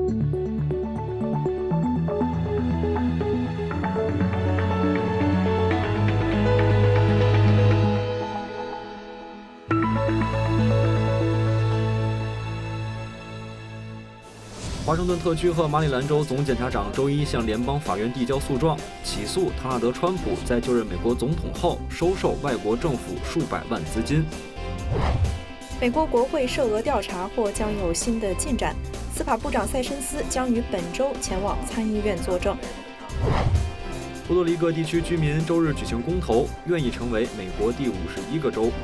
华盛顿特区和马里兰州总检察长周一向联邦法院递交诉状，起诉唐纳德·川普在就任美国总统后收受外国政府数百万资金。 美国国会涉俄调查或将有新的进展，司法部长塞申斯将于本周前往参议院作证。 波多黎各地区居民周日举行公投，愿意成为美国第51个州。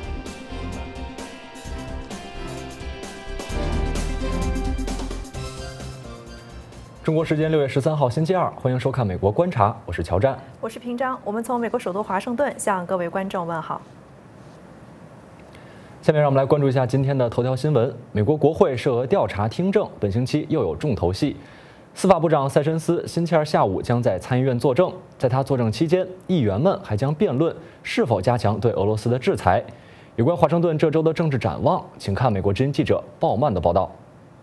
中国时间6月13号星期二，欢迎收看《美国观察》，我是乔战， 我是平章。我们从美国首都华盛顿向各位观众问好。 下面让我们来关注一下今天的头条新闻：美国国会涉俄调查听证，本星期又有重头戏。司法部长塞申斯星期二下午将在参议院作证，在他作证期间，议员们还将辩论是否加强对俄罗斯的制裁。有关华盛顿这周的政治展望，请看美国之音记者鲍曼的报道。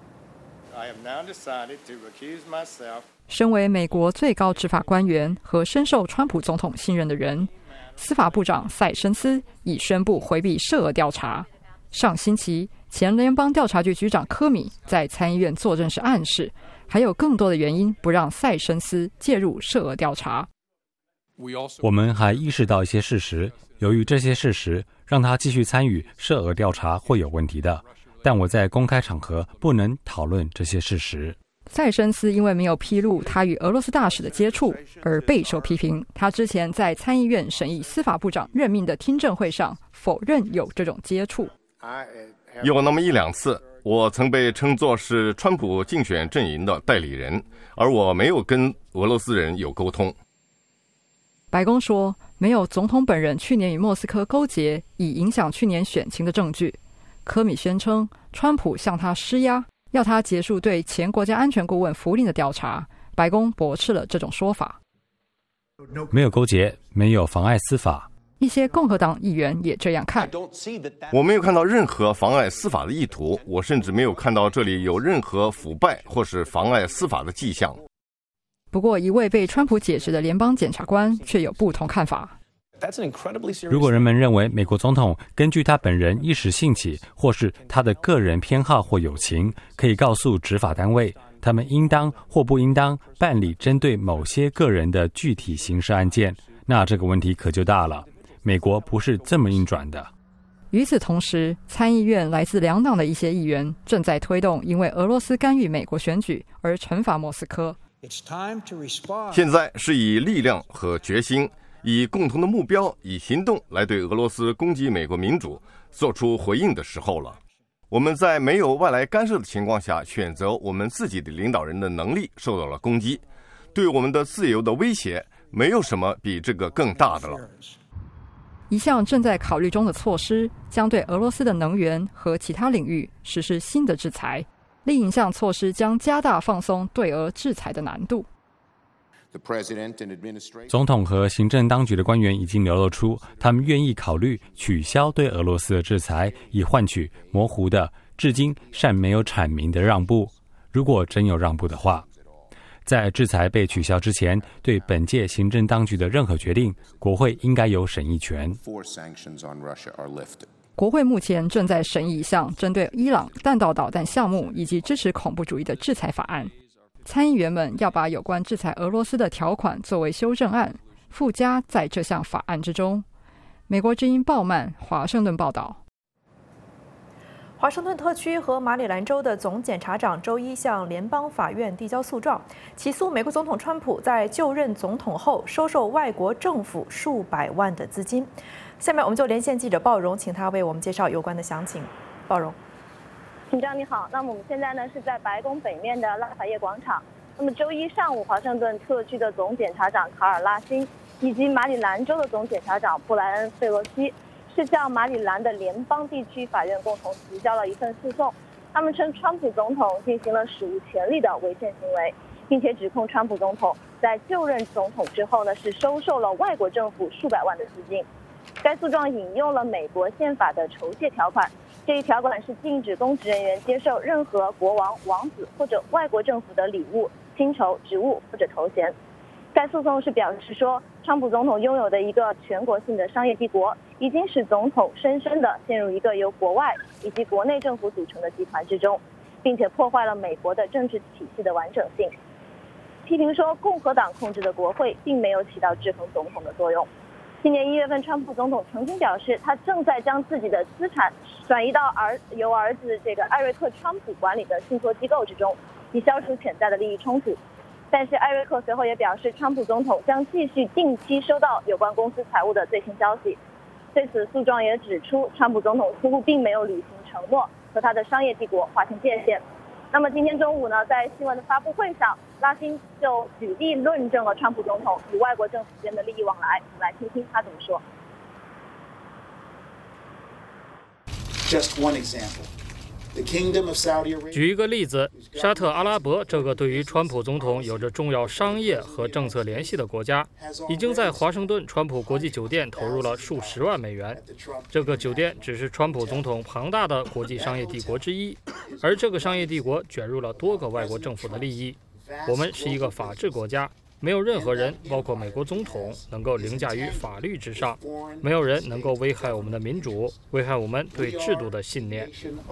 身为美国最高执法官员和深受川普总统信任的人，司法部长塞申斯已宣布回避涉俄调查。上星期，前联邦调查局局长科米在参议院作证时暗示，还有更多的原因不让塞申斯介入涉俄调查。 我们还意识到一些事实，由于这些事实让他继续参与涉俄调查会有问题的。但我在公开场合不能讨论这些事实。 塞申斯因为没有披露他与俄罗斯大使的接触而备受批评。他之前在参议院审议司法部长任命的听证会上否认有这种接触。 有那么一两次，我曾被称作是川普竞选阵营的代理人，而我没有跟俄罗斯人有沟通。 白宫说，没有总统本人去年与莫斯科勾结以影响去年选情的证据。科米宣称，川普向他施压，要他结束对前国家安全顾问福林的调查。白宫驳斥了这种说法。 没有勾结，没有妨碍司法。 一些共和党议员也这样看。 我没有看到任何妨碍司法的意图，我甚至没有看到这里有任何腐败或是妨碍司法的迹象。 不过，一位被川普解职的联邦检察官却有不同看法。 如果人们认为美国总统根据他本人一时兴起，或是他的个人偏好或友情，可以告诉执法单位，他们应当或不应当办理针对某些个人的具体刑事案件，那这个问题可就大了。美国不是这么运转的。 与此同时，参议院来自两党的一些议员正在推动因为俄罗斯干预美国选举而惩罚莫斯科。 现在是以力量和决心，以共同的目标，以行动来对俄罗斯攻击美国民主做出回应的时候了。我们在没有外来干涉的情况下，选择我们自己的领导人的能力受到了攻击，对我们的自由的威胁，没有什么比这个更大的了。 一项正在考虑中的措施将对俄罗斯的能源和其他领域实施新的制裁，另一项措施将加大放松对俄制裁的难度。 总统和行政当局的官员已经流露出他们愿意考虑取消对俄罗斯的制裁，以换取模糊的至今尚没有阐明的让步，如果真有让步的话。在制裁被取消之前，对本届行政当局的任何决定，国会应该有审议权。 国会目前正在审议一项针对伊朗弹道导弹项目以及支持恐怖主义的制裁法案。参议员们要把有关制裁俄罗斯的条款作为修正案，附加在这项法案之中。美国之音鲍曼华盛顿报道。 华盛顿特区和马里兰州的总检察长周一向联邦法院递交诉状，起诉美国总统川普在就任总统后收受外国政府数百万的资金。下面我们就连线记者鲍荣，请他为我们介绍有关的详情。鲍荣。 警长你好，那么我们现在呢是在白宫北面的拉法叶广场。那么周一上午，华盛顿特区的总检察长卡尔拉辛以及马里兰州的总检察长布莱恩费罗西是向马里兰的联邦地区法院共同提交了一份诉讼。他们称川普总统进行了史无前例的违宪行为，并且指控川普总统在就任总统之后呢是收受了外国政府数百万的资金。该诉状引用了美国宪法的酬谢条款， 这一条款是禁止公职人员接受任何国王、王子或者外国政府的礼物、薪酬、职务或者头衔。该诉讼是表示说，川普总统拥有的一个全国性的商业帝国，已经使总统深深地陷入一个由国外以及国内政府组成的集团之中，并且破坏了美国的政治体系的完整性。批评说，共和党控制的国会并没有起到制衡总统的作用。今年1月份，川普总统曾经表示，他正在将自己的资产转移到由儿子艾瑞克·川普管理的信托机构之中，以消除潜在的利益冲突。但是艾瑞克随后也表示，川普总统将继续定期收到有关公司财务的最新消息。对此，诉状也指出，川普总统似乎并没有履行承诺，和他的商业帝国划清界限。那么今天中午呢，在新闻的发布会上，拉辛就举例论证了川普总统与外国政府间的利益往来。我们来听听他怎么说。 Just one example. 举一个例子，沙特阿拉伯这个对于川普总统有着重要商业和政策联系的国家，已经在华盛顿川普国际酒店投入了数十万美元。这个酒店只是川普总统庞大的国际商业帝国之一，而这个商业帝国卷入了多个外国政府的利益。我们是一个法治国家，没有任何人，包括美国总统，能够凌驾于法律之上。没有人能够危害我们的民主，危害我们对制度的信念。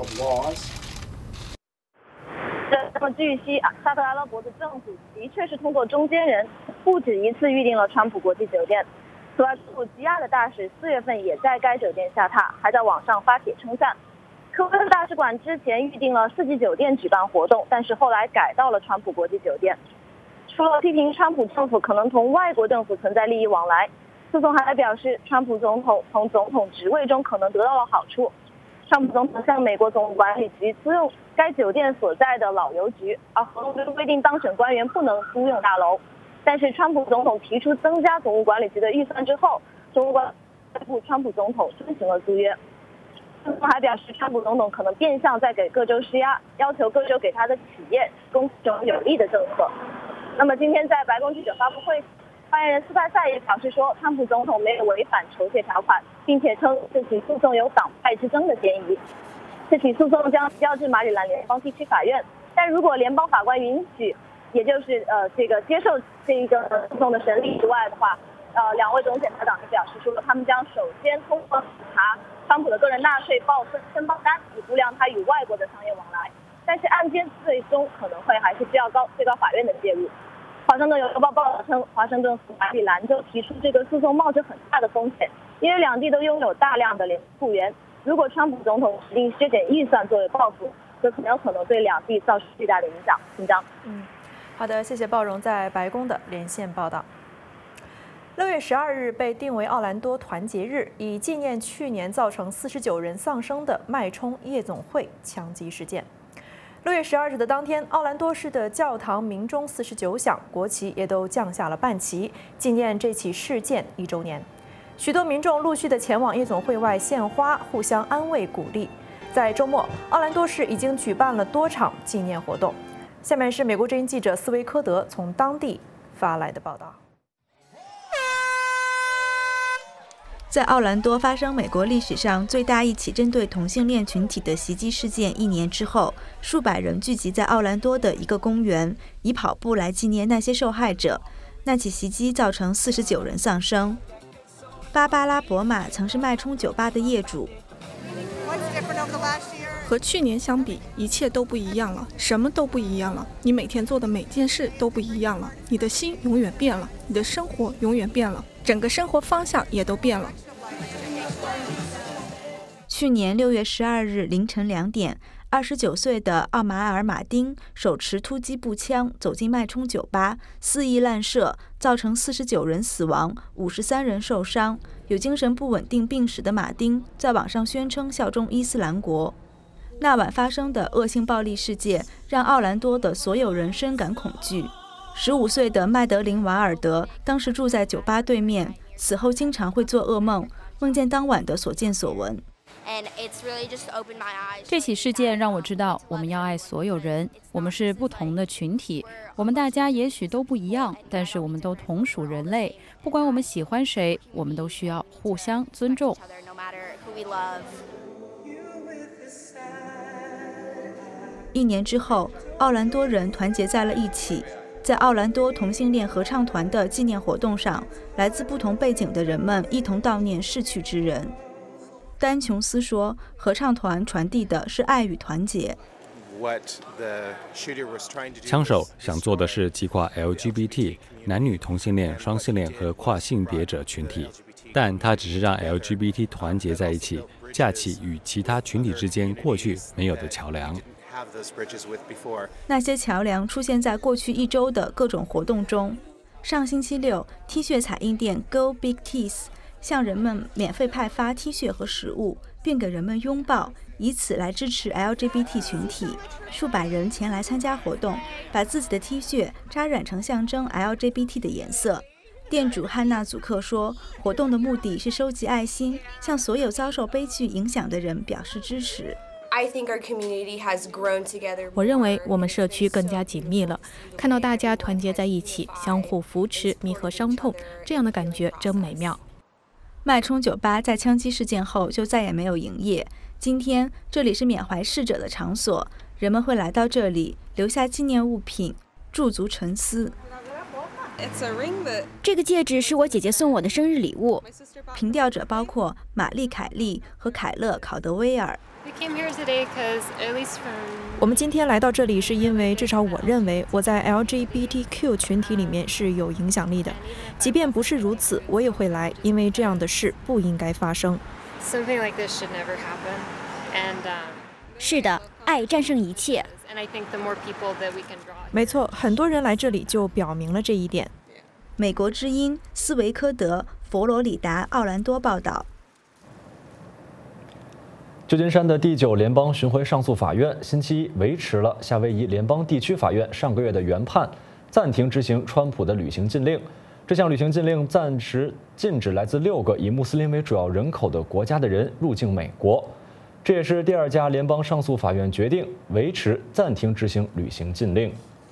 那么据悉，沙特阿拉伯的政府的确是通过中间人不止一次预定了川普国际酒店。此外，土耳其的大使4月份也在该酒店下榻，还在网上发帖称赞。科威特大使馆之前预定了4季酒店举办活动，但是后来改到了川普国际酒店。除了批评川普政府可能同外国政府存在利益往来，诉讼还表示，川普总统从总统职位中可能得到了好处。川普总统向美国总统管理局租用该酒店所在的老邮局，而合同中规定当选官员不能租用大楼。但是川普总统提出增加总务管理局的预算之后，总务管理部川普总统遵行了租约。诉讼还表示，川普总统可能变相在给各州施压，要求各州给他的企业供这种有利的政策。那么今天在白宫记者发布会，发言人斯派塞也表示说，川普总统没有违反酬谢条款，并且称这起诉讼有党派之争的嫌疑。这起诉讼将提交至马里兰联邦地区法院，但如果联邦法官允许，也就是接受这个诉讼的审理之外的话，两位总检察长就表示说，他们将首先通过查川普的个人纳税申报单，以估量他与外国的商业往来。但是案件最终可能会还是需要最高法院的介入。华盛顿邮报报道称，华盛顿和马里兰州提出这个诉讼冒着很大的风险，因为两地都拥有大量的联雇员。如果川普总统决定削减预算作为报复，这很有可能对两地造成巨大的影响。请张。 好的，谢谢鲍荣在白宫的连线报道。6月12日被定为奥兰多团结日，以纪念去年造成49人丧生的脉冲夜总会枪击事件。6月12日的当天，奥兰多市的教堂鸣钟49响，国旗也都降下了半旗，纪念这起事件1周年。许多民众陆续的前往夜总会外献花，互相安慰鼓励。在周末，奥兰多市已经举办了多场纪念活动。下面是美国之音记者斯威科德从当地发来的报道。 在奥兰多发生美国历史上最大一起针对同性恋群体的袭击事件1年之后，数百人聚集在奥兰多的一个公园，以跑步来纪念那些受害者。那起袭击造成49人丧生。芭芭拉·博马曾是脉冲酒吧的业主。 和去年相比，一切都不一样了，什么都不一样了。你每天做的每件事都不一样了，你的心永远变了，你的生活永远变了，整个生活方向也都变了。 去年6月12日凌晨2点，29岁的奥马尔·马丁手持突击步枪走进脉冲酒吧，肆意滥射，造成49人死亡，53人受伤。有精神不稳定病史的马丁在网上宣称效忠伊斯兰国。那晚发生的恶性暴力事件让奥兰多的所有人深感恐惧。15岁的麦德林·瓦尔德当时住在酒吧对面，此后经常会做噩梦，梦见当晚的所见所闻。 这起事件让我知道，我们要爱所有人。我们是不同的群体，我们大家也许都不一样，但是我们都同属人类。不管我们喜欢谁，我们都需要互相尊重。 1年之后，奥兰多人团结在了一起。在奥兰多同性恋合唱团的纪念活动上，来自不同背景的人们一同悼念逝去之人。丹琼斯说，合唱团传递的是爱与团结。 枪手想做的是击垮 LGBT 男女同性恋、双性恋和跨性别者群体，但他只是让 LGBT 团结在一起，架起与其他群体之间过去没有的桥梁。 那些桥梁出现在过去1周的各种活动中。上星期六 ，T 恤彩印店 Go Big Tees 向人们免费派发 T 恤和食物，并给人们拥抱，以此来支持 LGBT 群体。数百人前来参加活动，把自己的 T 恤扎染成象征 LGBT 的颜色。店主汉娜·祖克说，活动的目的是收集爱心，向所有遭受悲剧影响的人表示支持。 我认为我们社区更加紧密了，看到大家团结在一起，相互扶持，弥合伤痛，这样的感觉真美妙。 脉冲酒吧在枪击事件后就再也没有营业。今天这里是缅怀逝者的场所，人们会来到这里，留下纪念物品，驻足沉思。 这个戒指是我姐姐送我的生日礼物。 凭吊者包括玛丽·凯利和凯勒·考德威尔。 我们今天来到这里，是因为至少我认为我在 LGBTQ 群体里面是有影响力的。即便不是如此，我也会来，因为这样的事不应该发生。 是的，爱战胜一切。 没错，很多人来这里就表明了这一点。 美国之音斯维科德、佛罗里达奥兰多报道。 旧金山的第9联邦巡回上诉法院星期一维持了夏威夷联邦地区法院上个月的原判，暂停执行川普的旅行禁令。这项旅行禁令暂时禁止来自6个以穆斯林为主要人口的国家的人入境美国。这也是第2家联邦上诉法院决定维持暂停执行旅行禁令。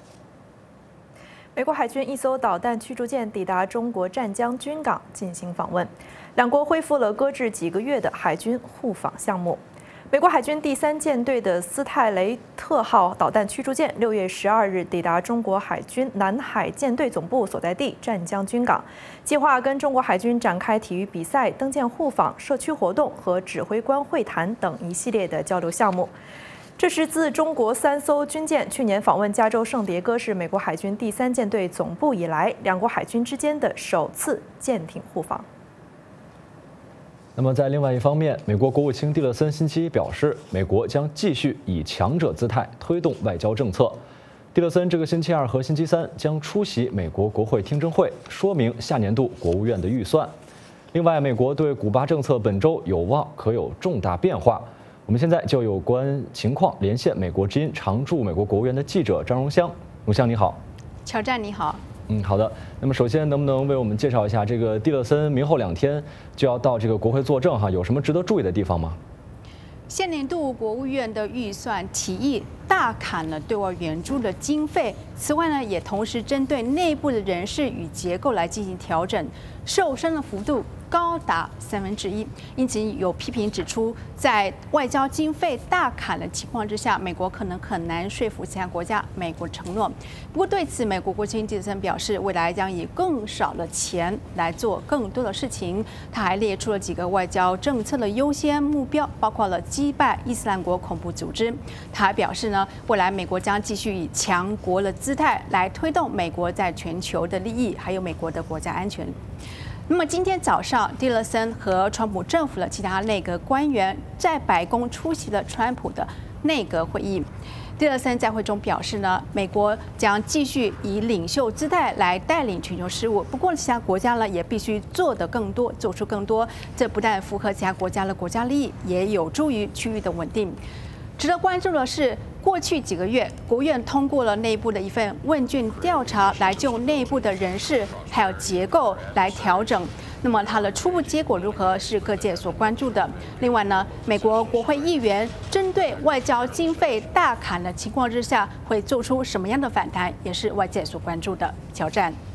美国海军一艘导弹驱逐舰抵达中国湛江军港进行访问，两国恢复了搁置几个月的海军互访项目。美国海军第3舰队的斯泰雷特号导弹驱逐舰6月12日抵达中国海军南海舰队总部所在地湛江军港，计划跟中国海军展开体育比赛、登舰互访、社区活动和指挥官会谈等一系列的交流项目。这是自中国3艘军舰去年访问加州圣迭戈市美国海军第3舰队总部以来，两国海军之间的首次舰艇互访。 那么在另外一方面，美国国务卿蒂勒森星期一表示，美国将继续以强者姿态推动外交政策。蒂勒森这个星期2和星期3将出席美国国会听证会，说明下年度国务院的预算。另外，美国对古巴政策本周有望可有重大变化。我们现在就有关情况连线美国之音常驻美国国务院的记者张荣香。荣香你好。 乔战你好。 好的。那么首先，能不能为我们介绍一下这个蒂勒森明后2天就要到这个国会作证有什么值得注意的地方吗？ 现年度国务院的预算提议大砍了对外援助的经费，此外呢，也同时针对内部的人事与结构来进行调整，瘦身的幅度高达1/3。因此有批评指出，在外交经费大砍的情况之下，美国可能很难说服其他国家美国承诺。不过对此，美国国务卿蒂勒森表示，未来将以更少的钱来做更多的事情。他还列出了几个外交政策的优先目标，包括了击败伊斯兰国恐怖组织。他还表示呢，未来美国将继续以强国的姿态来推动美国在全球的利益，还有美国的国家安全。那么今天早上，蒂勒森和川普政府的其他内阁官员在白宫出席了川普的内阁会议。蒂勒森在会中表示呢，美国将继续以领袖姿态来带领全球事务，不过其他国家呢也必须做得更多，做出更多。这不但符合其他国家的国家利益，也有助于区域的稳定。值得关注的是，过去几个月，国务院通过了内部的一份问卷调查，来就内部的人事还有结构来调整。那么它的初步结果如何，是各界所关注的。另外呢，美国国会议员针对外交经费大砍的情况之下，会做出什么样的反弹，也是外界所关注的。乔战。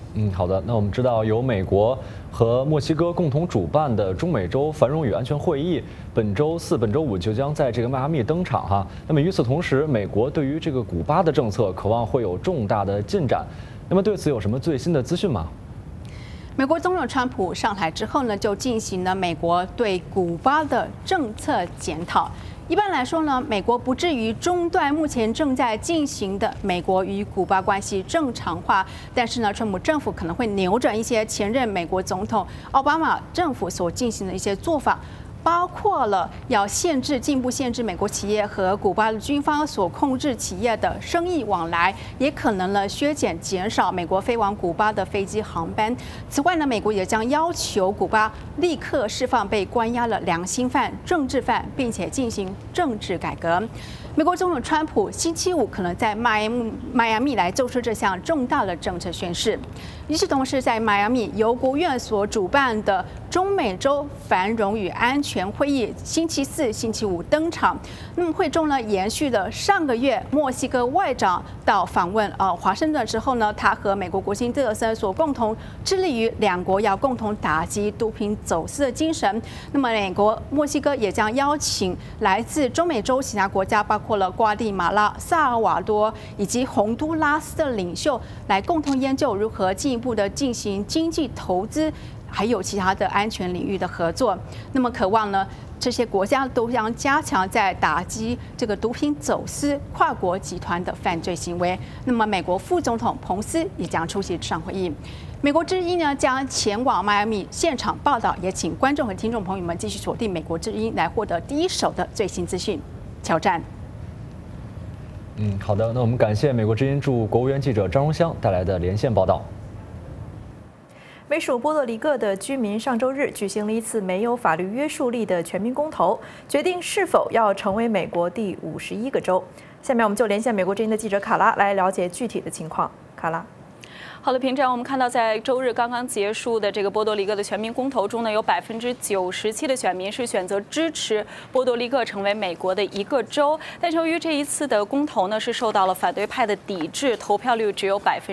好的。那我们知道，由美国和墨西哥共同主办的中美洲繁荣与安全会议，本周4、本周5就将在这个迈阿密登场哈。那么与此同时，美国对于这个古巴的政策渴望会有重大的进展。那么对此有什么最新的资讯吗？ 美国总统川普上台之后呢，就进行了美国对古巴的政策检讨。一般来说呢，美国不至于中断目前正在进行的美国与古巴关系正常化，但是呢，川普政府可能会扭转一些前任美国总统奥巴马政府所进行的一些做法。包括了要进一步限制美国企业和古巴的军方所控制企业的生意往来，也可能呢减少美国飞往古巴的飞机航班。此外呢，美国也将要求古巴立刻释放被关押了良心犯、政治犯，并且进行政治改革。美国总统川普星期5可能在迈阿密来做出这项重大的政策宣示。与此同时，在迈阿密由国务院所主办的中美洲繁荣与安全会议星期4、星期5登场。那么会中呢，延续了上个月墨西哥外长到访问华盛顿之后呢，他和美国国情蒂勒森所共同致力于两国要共同打击毒品走私的精神。那么美国、墨西哥也将邀请来自中美洲其他国家，包括了瓜地马拉、萨尔瓦多以及洪都拉斯的领袖，来共同研究如何进一步的进行经济投资，还有其他的安全领域的合作。那么渴望呢，这些国家都将加强在打击这个毒品走私、跨国集团的犯罪行为。那么美国副总统彭斯也将出席这场会议。美国之音呢将前往迈阿密现场报道，也请观众和听众朋友们继续锁定美国之音，来获得第一手的最新资讯。挑战。 好的，那我们感谢美国之音驻国务院记者张荣香带来的连线报道。 美属波多黎各的居民上周日举行了一次没有法律约束力的全民公投，决定是否要成为美国第51个州。下面我们就连线美国之音的记者卡拉来了解具体的情况。卡拉。 好的，平常我们看到，在周日刚刚结束的这个波多黎各的全民公投中呢，有97%的选民是选择支持波多黎各成为美国的一个州。但是由于这一次的公投呢是受到了反对派的抵制，投票率只有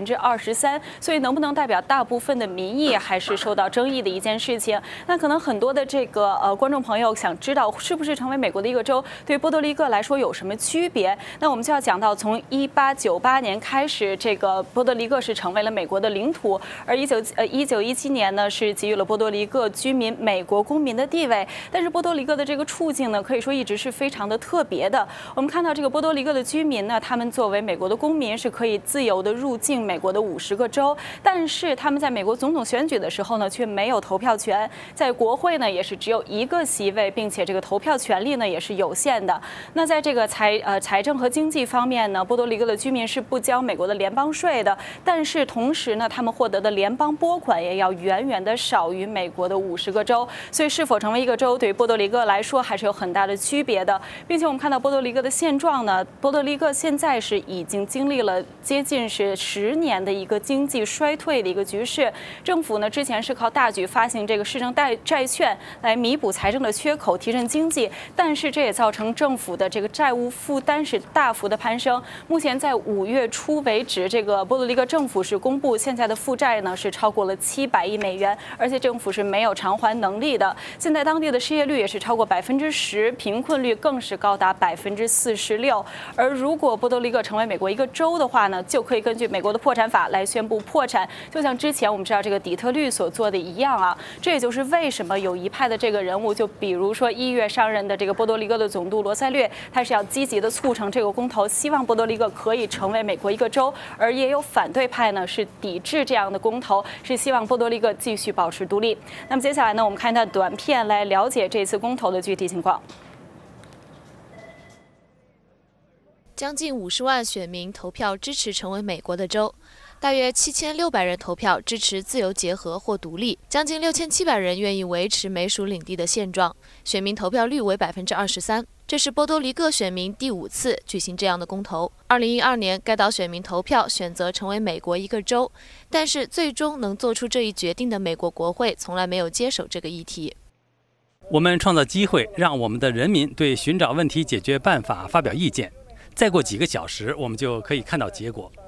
23%，所以能不能代表大部分的民意还是受到争议的一件事情。那可能很多的这个观众朋友想知道，是不是成为美国的一个州对波多黎各来说有什么区别？那我们就要讲到，从1898年开始，这个波多黎各是成为了美国的领土，而1917年呢是给予了波多黎各居民美国公民的地位。但是波多黎各的这个处境呢，可以说一直是非常的特别的。我们看到这个波多黎各的居民呢，他们作为美国的公民是可以自由的入境美国的50个州，但是他们在美国总统选举的时候呢，却没有投票权，在国会呢也是只有1个席位，并且这个投票权利呢也是有限的。那在这个财政和经济方面呢，波多黎各的居民是不交美国的联邦税的，但是同时呢，他们获得的联邦拨款也要远远的少于美国的50个州，所以是否成为一个州，对于波多黎各来说还是有很大的区别的。并且我们看到波多黎各的现状呢，波多黎各现在是已经经历了接近是10年的一个经济衰退的一个局势。政府呢之前是靠大举发行这个市政债券来弥补财政的缺口，提振经济，但是这也造成政府的这个债务负担是大幅的攀升。目前在5月初为止，这个波多黎各政府是公布现在的负债呢是超过了700亿美元，而且政府是没有偿还能力的。现在当地的失业率也是超过10%，贫困率更是高达46%。而如果波多黎各成为美国一个州的话呢，就可以根据美国的破产法来宣布破产，就像之前我们知道这个底特律所做的一样啊。这也就是为什么有一派的这个人物，就比如说1月上任的这个波多黎各的总督罗塞略，他是要积极的促成这个公投，希望波多黎各可以成为美国一个州。而也有反对派呢是抵制这样的公投，是希望波多黎各继续保持独立。那么接下来呢，我们看一段短片来了解这次公投的具体情况。 将近50万选民投票支持成为美国的州，大约7600人投票支持自由结合或独立，将近6700人愿意维持美属领地的现状，选民投票率为23%。这是波多黎各选民第5次举行这样的公投。2012年，该岛选民投票选择成为美国一个州，但是最终能做出这一决定的美国国会从来没有接手这个议题。 我们创造机会，让我们的人民对寻找问题解决办法发表意见。再过几个小时，我们就可以看到结果。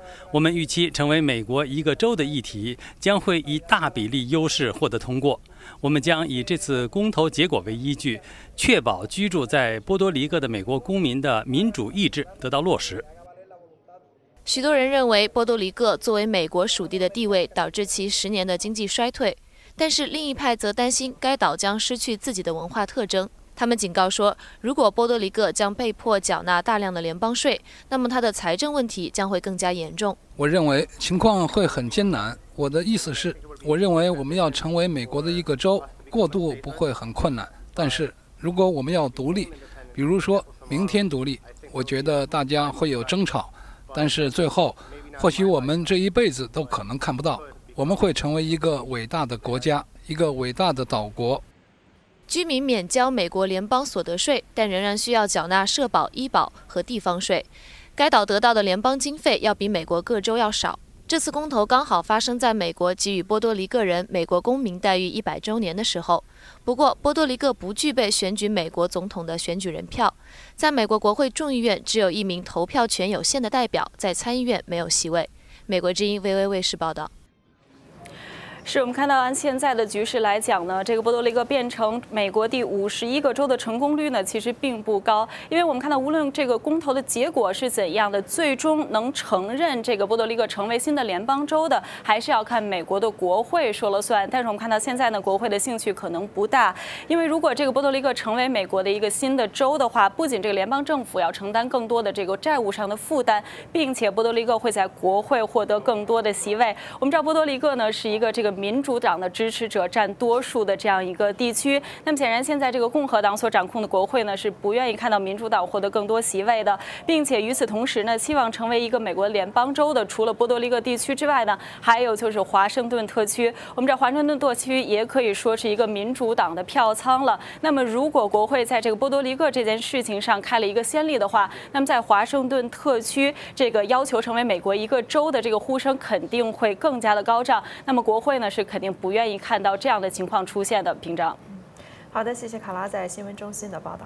我们预期成为美国一个州的议题将会以大比例优势获得通过。我们将以这次公投结果为依据，确保居住在波多黎各的美国公民的民主意志得到落实。 许多人认为波多黎各作为美国属地的地位导致其10年的经济衰退，但是另一派则担心该岛将失去自己的文化特征。他们警告说，如果波多黎各将被迫缴纳大量的联邦税，那么它的财政问题将会更加严重。 我认为情况会很艰难。我的意思是，我认为我们要成为美国的一个州，过渡不会很困难。但是如果我们要独立，比如说明天独立，我觉得大家会有争吵，但是最后，或许我们这一辈子都可能看不到，我们会成为一个伟大的国家，一个伟大的岛国。 居民免交美国联邦所得税，但仍然需要缴纳社保、医保和地方税。该岛得到的联邦经费要比美国各州要少。这次公投刚好发生在美国给予波多黎各人美国公民待遇100周年的时候。不过，波多黎各不具备选举美国总统的选举人票，在美国国会众议院只有1名投票权有限的代表，在参议院没有席位。美国之音 VOA 卫视报道。 是我们看到，按现在的局势来讲呢，这个波多黎各变成美国第51个州的成功率呢，其实并不高。因为我们看到，无论这个公投的结果是怎样的，最终能承认这个波多黎各成为新的联邦州的，还是要看美国的国会说了算。但是我们看到现在呢，国会的兴趣可能不大，因为如果这个波多黎各成为美国的一个新的州的话，不仅这个联邦政府要承担更多的这个债务上的负担，并且波多黎各会在国会获得更多的席位。我们知道波多黎各呢是一个这个民主党的支持者占多数的这样一个地区，那么显然现在这个共和党所掌控的国会呢是不愿意看到民主党获得更多席位的，并且与此同时呢，希望成为一个美国联邦州的，除了波多黎各地区之外呢，还有就是华盛顿特区。我们知道华盛顿特区也可以说是一个民主党的票仓了。那么如果国会在这个波多黎各这件事情上开了一个先例的话，那么在华盛顿特区这个要求成为美国一个州的这个呼声肯定会更加的高涨。那么国会呢是肯定不愿意看到这样的情况出现的。屏障。 好的，谢谢卡拉在新闻中心的报道。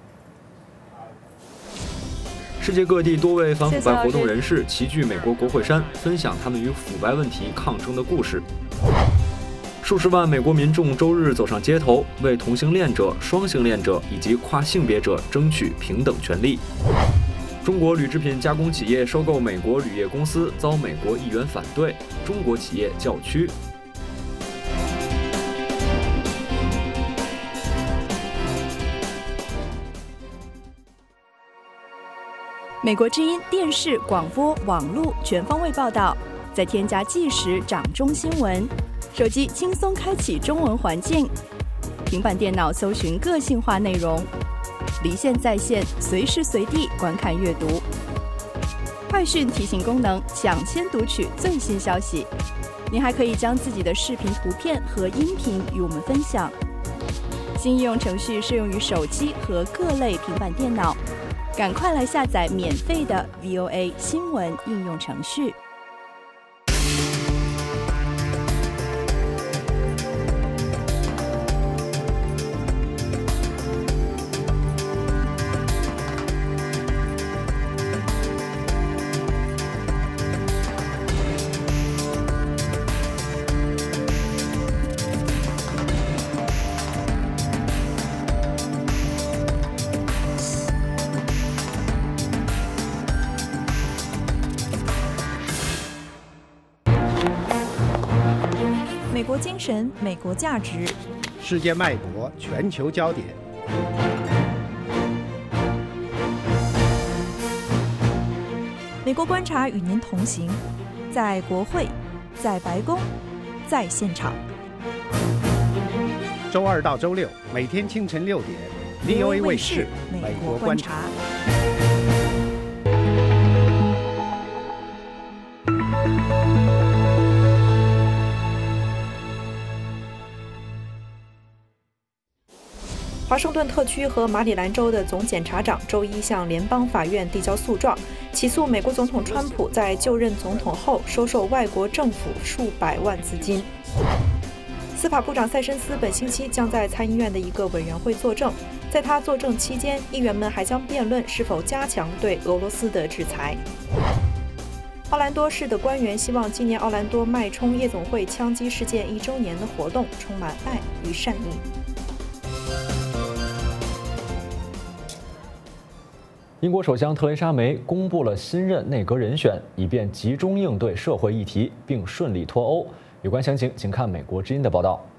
世界各地多位反腐败活动人士齐聚美国国会山，分享他们与腐败问题抗争的故事。数十万美国民众周日走上街头，为同性恋者、双性恋者以及跨性别者争取平等权利。中国铝制品加工企业收购美国铝业公司遭美国议员反对，中国企业叫屈。 美国之音电视、广播、网络全方位报道，再添加即时掌中新闻，手机轻松开启中文环境，平板电脑搜寻个性化内容，离线在线，随时随地观看阅读。快讯提醒功能，抢先读取最新消息。您还可以将自己的视频、图片和音频与我们分享。新应用程序适用于手机和各类平板电脑。赶快来下载免费的 VOA 新闻应用程序。 美国精神，美国价值， 世界脉搏，全球焦点。 美国观察与您同行，在国会，在白宫，在现场。 周二到周六，每天清晨6点 ，VOA 卫视美国观察。 华盛顿特区和马里兰州的总检察长周一向联邦法院递交诉状，起诉美国总统川普在就任总统后收受外国政府数百万资金。司法部长塞申斯本星期将在参议院的一个委员会作证，在他作证期间，议员们还将辩论是否加强对俄罗斯的制裁。 奥兰多市的官员希望今年奥兰多脉冲夜总会枪击事件1周年的活动充满爱与善意。 英国首相特蕾莎梅公布了新任内阁人选，以便集中应对社会议题，并顺利脱欧。有关详情，请看美国之音的报道。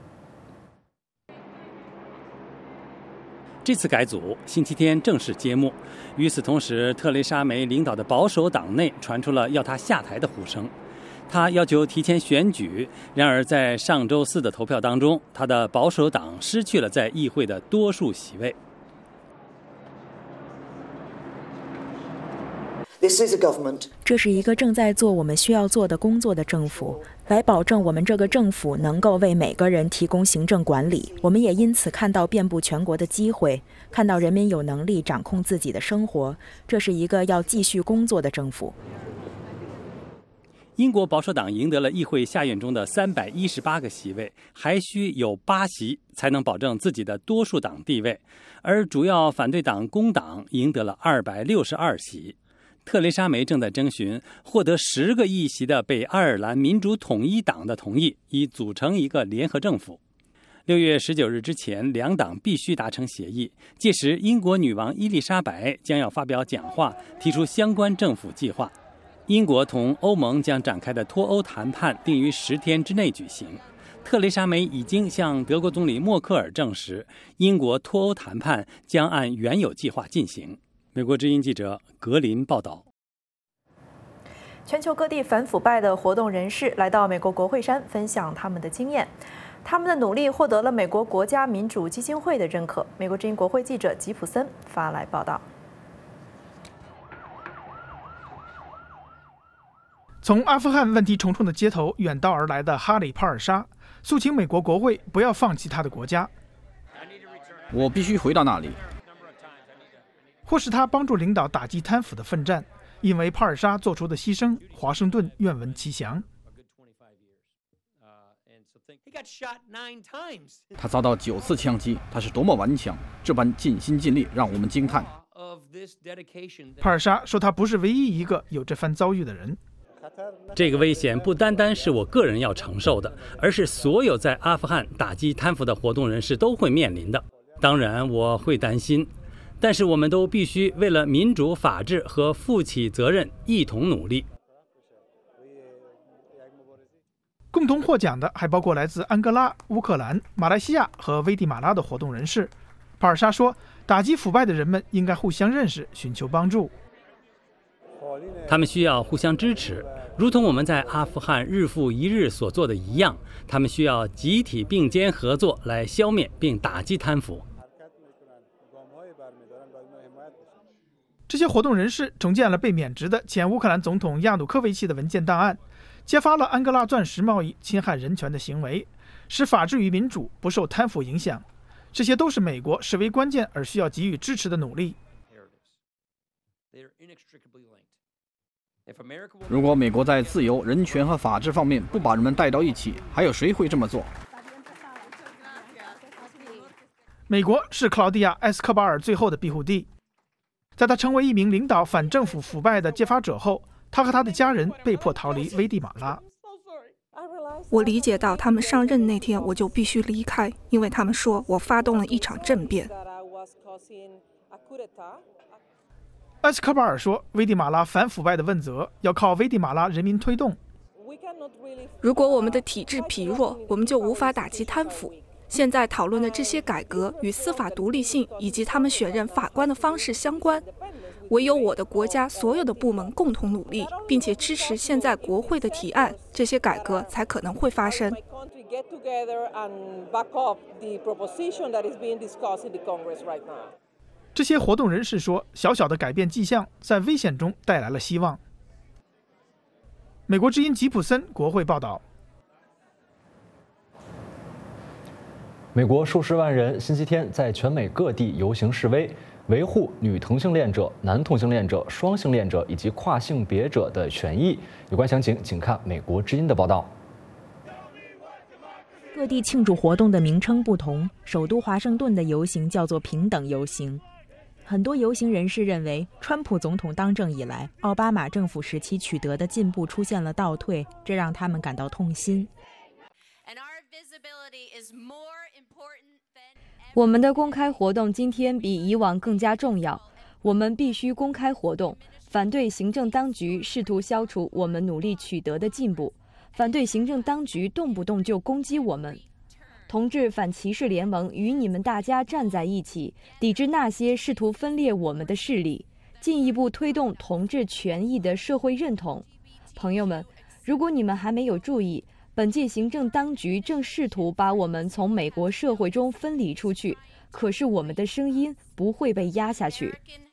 这次改组星期天正式揭幕。与此同时，特蕾莎梅领导的保守党内传出了要她下台的呼声。她要求提前选举，然而在上周四的投票当中，她的保守党失去了在议会的多数席位。 这是一个正在做我们需要做的工作的政府，来保证我们这个政府能够为每个人提供行政管理。我们也因此看到遍布全国的机会，看到人民有能力掌控自己的生活。这是一个要继续工作的政府。 英国保守党赢得了议会下院中的318个席位，还需有8席才能保证自己的多数党地位，而主要反对党工党赢得了262席。特蕾莎梅正在征询获得10个议席的北爱尔兰民主统一党的同意，以组成一个联合政府。6月19日之前，两党必须达成协议。届时，英国女王伊丽莎白将要发表讲话，提出相关政府计划。英国同欧盟将展开的脱欧谈判定于10天之内举行。特蕾莎梅已经向德国总理默克尔证实，英国脱欧谈判将按原有计划进行。美国之音记者格林报道。 全球各地反腐败的活动人士来到美国国会山分享他们的经验，他们的努力获得了美国国家民主基金会的认可。美国之音国会记者吉普森发来报道。 从阿富汗问题重重的街头远道而来的哈里·帕尔沙诉请美国国会不要放弃他的国家。 我必须回到那里。 或是他帮助领导打击贪腐的奋战，因为帕尔沙做出的牺牲，华盛顿愿闻其详。 他遭到9次枪击，他是多么顽强，这般尽心尽力让我们惊叹。 帕尔沙说他不是唯一一个有这番遭遇的人。 这个危险不单单是我个人要承受的，而是所有在阿富汗打击贪腐的活动人士都会面临的。当然我会担心，但是我们都必须为了民主、法治和负起责任一同努力。 共同获奖的还包括来自安哥拉、乌克兰、马来西亚和危地马拉的活动人士。帕尔沙说，打击腐败的人们应该互相认识，寻求帮助。 他们需要互相支持，如同我们在阿富汗日复一日所做的一样，他们需要集体并肩合作来消灭并打击贪腐。 这些活动人士重建了被免职的前乌克兰总统亚努科维奇的文件档案，揭发了安哥拉钻石贸易侵害人权的行为，使法治与民主不受贪腐影响。这些都是美国视为关键而需要给予支持的努力。 如果美国在自由、人权和法治方面不把人们带到一起，还有谁会这么做？ 美国是克劳迪亚·埃斯科巴尔最后的庇护地。在他成为一名领导反政府腐败的揭发者后，他和他的家人被迫逃离危地马拉。 我理解到他们上任那天我就必须离开，因为他们说我发动了一场政变。 埃斯科巴尔说，危地马拉反腐败的问责要靠危地马拉人民推动。 如果我们的体制疲弱，我们就无法打击贪腐。现在讨论的这些改革与司法独立性以及他们选任法官的方式相关。唯有我的国家所有的部门共同努力，并且支持现在国会的提案，这些改革才可能会发生。 这些活动人士说，小小的改变迹象在危险中带来了希望。美国之音吉普森国会报道。 美国数十万人星期天在全美各地游行示威，维护女同性恋者、男同性恋者、双性恋者以及跨性别者的权益。有关详情，请看美国之音的报道。 各地庆祝活动的名称不同，首都华盛顿的游行叫做平等游行。 很多游行人士认为，川普总统当政以来，奥巴马政府时期取得的进步出现了倒退，这让他们感到痛心。 我们的公开活动今天比以往更加重要，我们必须公开活动，反对行政当局试图消除我们努力取得的进步，反对行政当局动不动就攻击我们。同志反歧视联盟与你们大家站在一起，抵制那些试图分裂我们的势力，进一步推动同志权益的社会认同。朋友们，如果你们还没有注意，本届行政当局正试图把我们从美国社会中分离出去，可是我们的声音不会被压下去。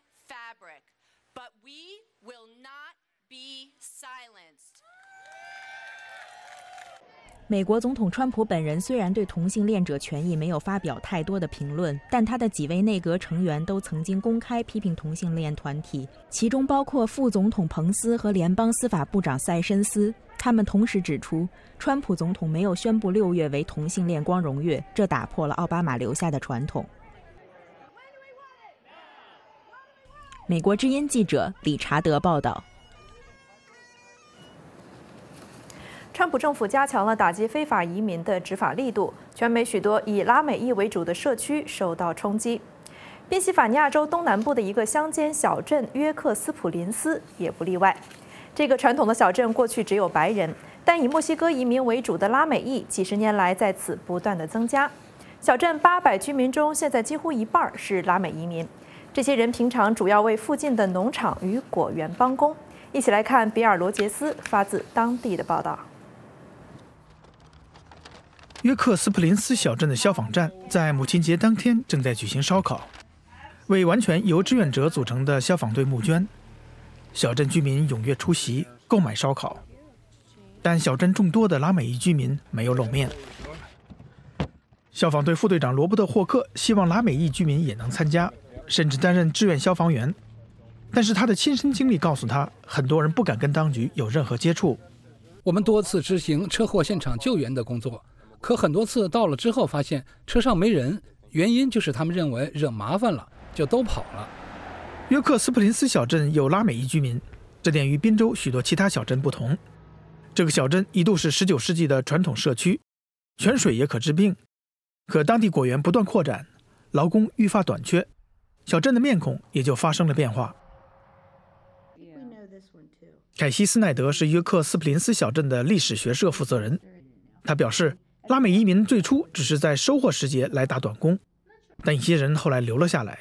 美国总统川普本人虽然对同性恋者权益没有发表太多的评论，但他的几位内阁成员都曾经公开批评同性恋团体，其中包括副总统彭斯和联邦司法部长塞申斯。他们同时指出，川普总统没有宣布6月为同性恋光荣月，这打破了奥巴马留下的传统。美国之音记者理查德报道。 川普政府加强了打击非法移民的执法力度，全美许多以拉美裔为主的社区受到冲击。宾夕法尼亚州东南部的一个乡间小镇约克斯普林斯也不例外。这个传统的小镇过去只有白人，但以墨西哥移民为主的拉美裔几十年来在此不断的增加。小镇800居民中，现在几乎一半是拉美移民。这些人平常主要为附近的农场与果园帮工。一起来看比尔·罗杰斯发自当地的报道。 约克斯普林斯小镇的消防站在母亲节当天正在举行烧烤，为完全由志愿者组成的消防队募捐。小镇居民踊跃出席，购买烧烤，但小镇众多的拉美裔居民没有露面。消防队副队长罗伯特·霍克希望拉美裔居民也能参加，甚至担任志愿消防员。但是他的亲身经历告诉他，很多人不敢跟当局有任何接触。 我们多次执行车祸现场救援的工作，可很多次到了之后发现车上没人，原因就是他们认为惹麻烦了，就都跑了。 约克斯普林斯小镇有拉美裔居民，这点与宾州许多其他小镇不同。这个小镇一度是19世纪的传统社区，泉水也可治病。可当地果园不断扩展，劳工愈发短缺，小镇的面孔也就发生了变化。凯西斯奈德是约克斯普林斯小镇的历史学社负责人，他表示，拉美移民最初只是在收获时节来打短工，但一些人后来留了下来。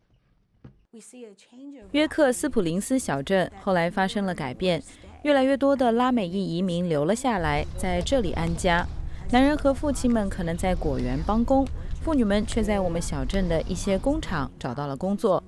约克斯普林斯小镇后来发生了改变，越来越多的拉美裔移民留了下来，在这里安家。男人和父亲们可能在果园帮工，妇女们却在我们小镇的一些工厂找到了工作。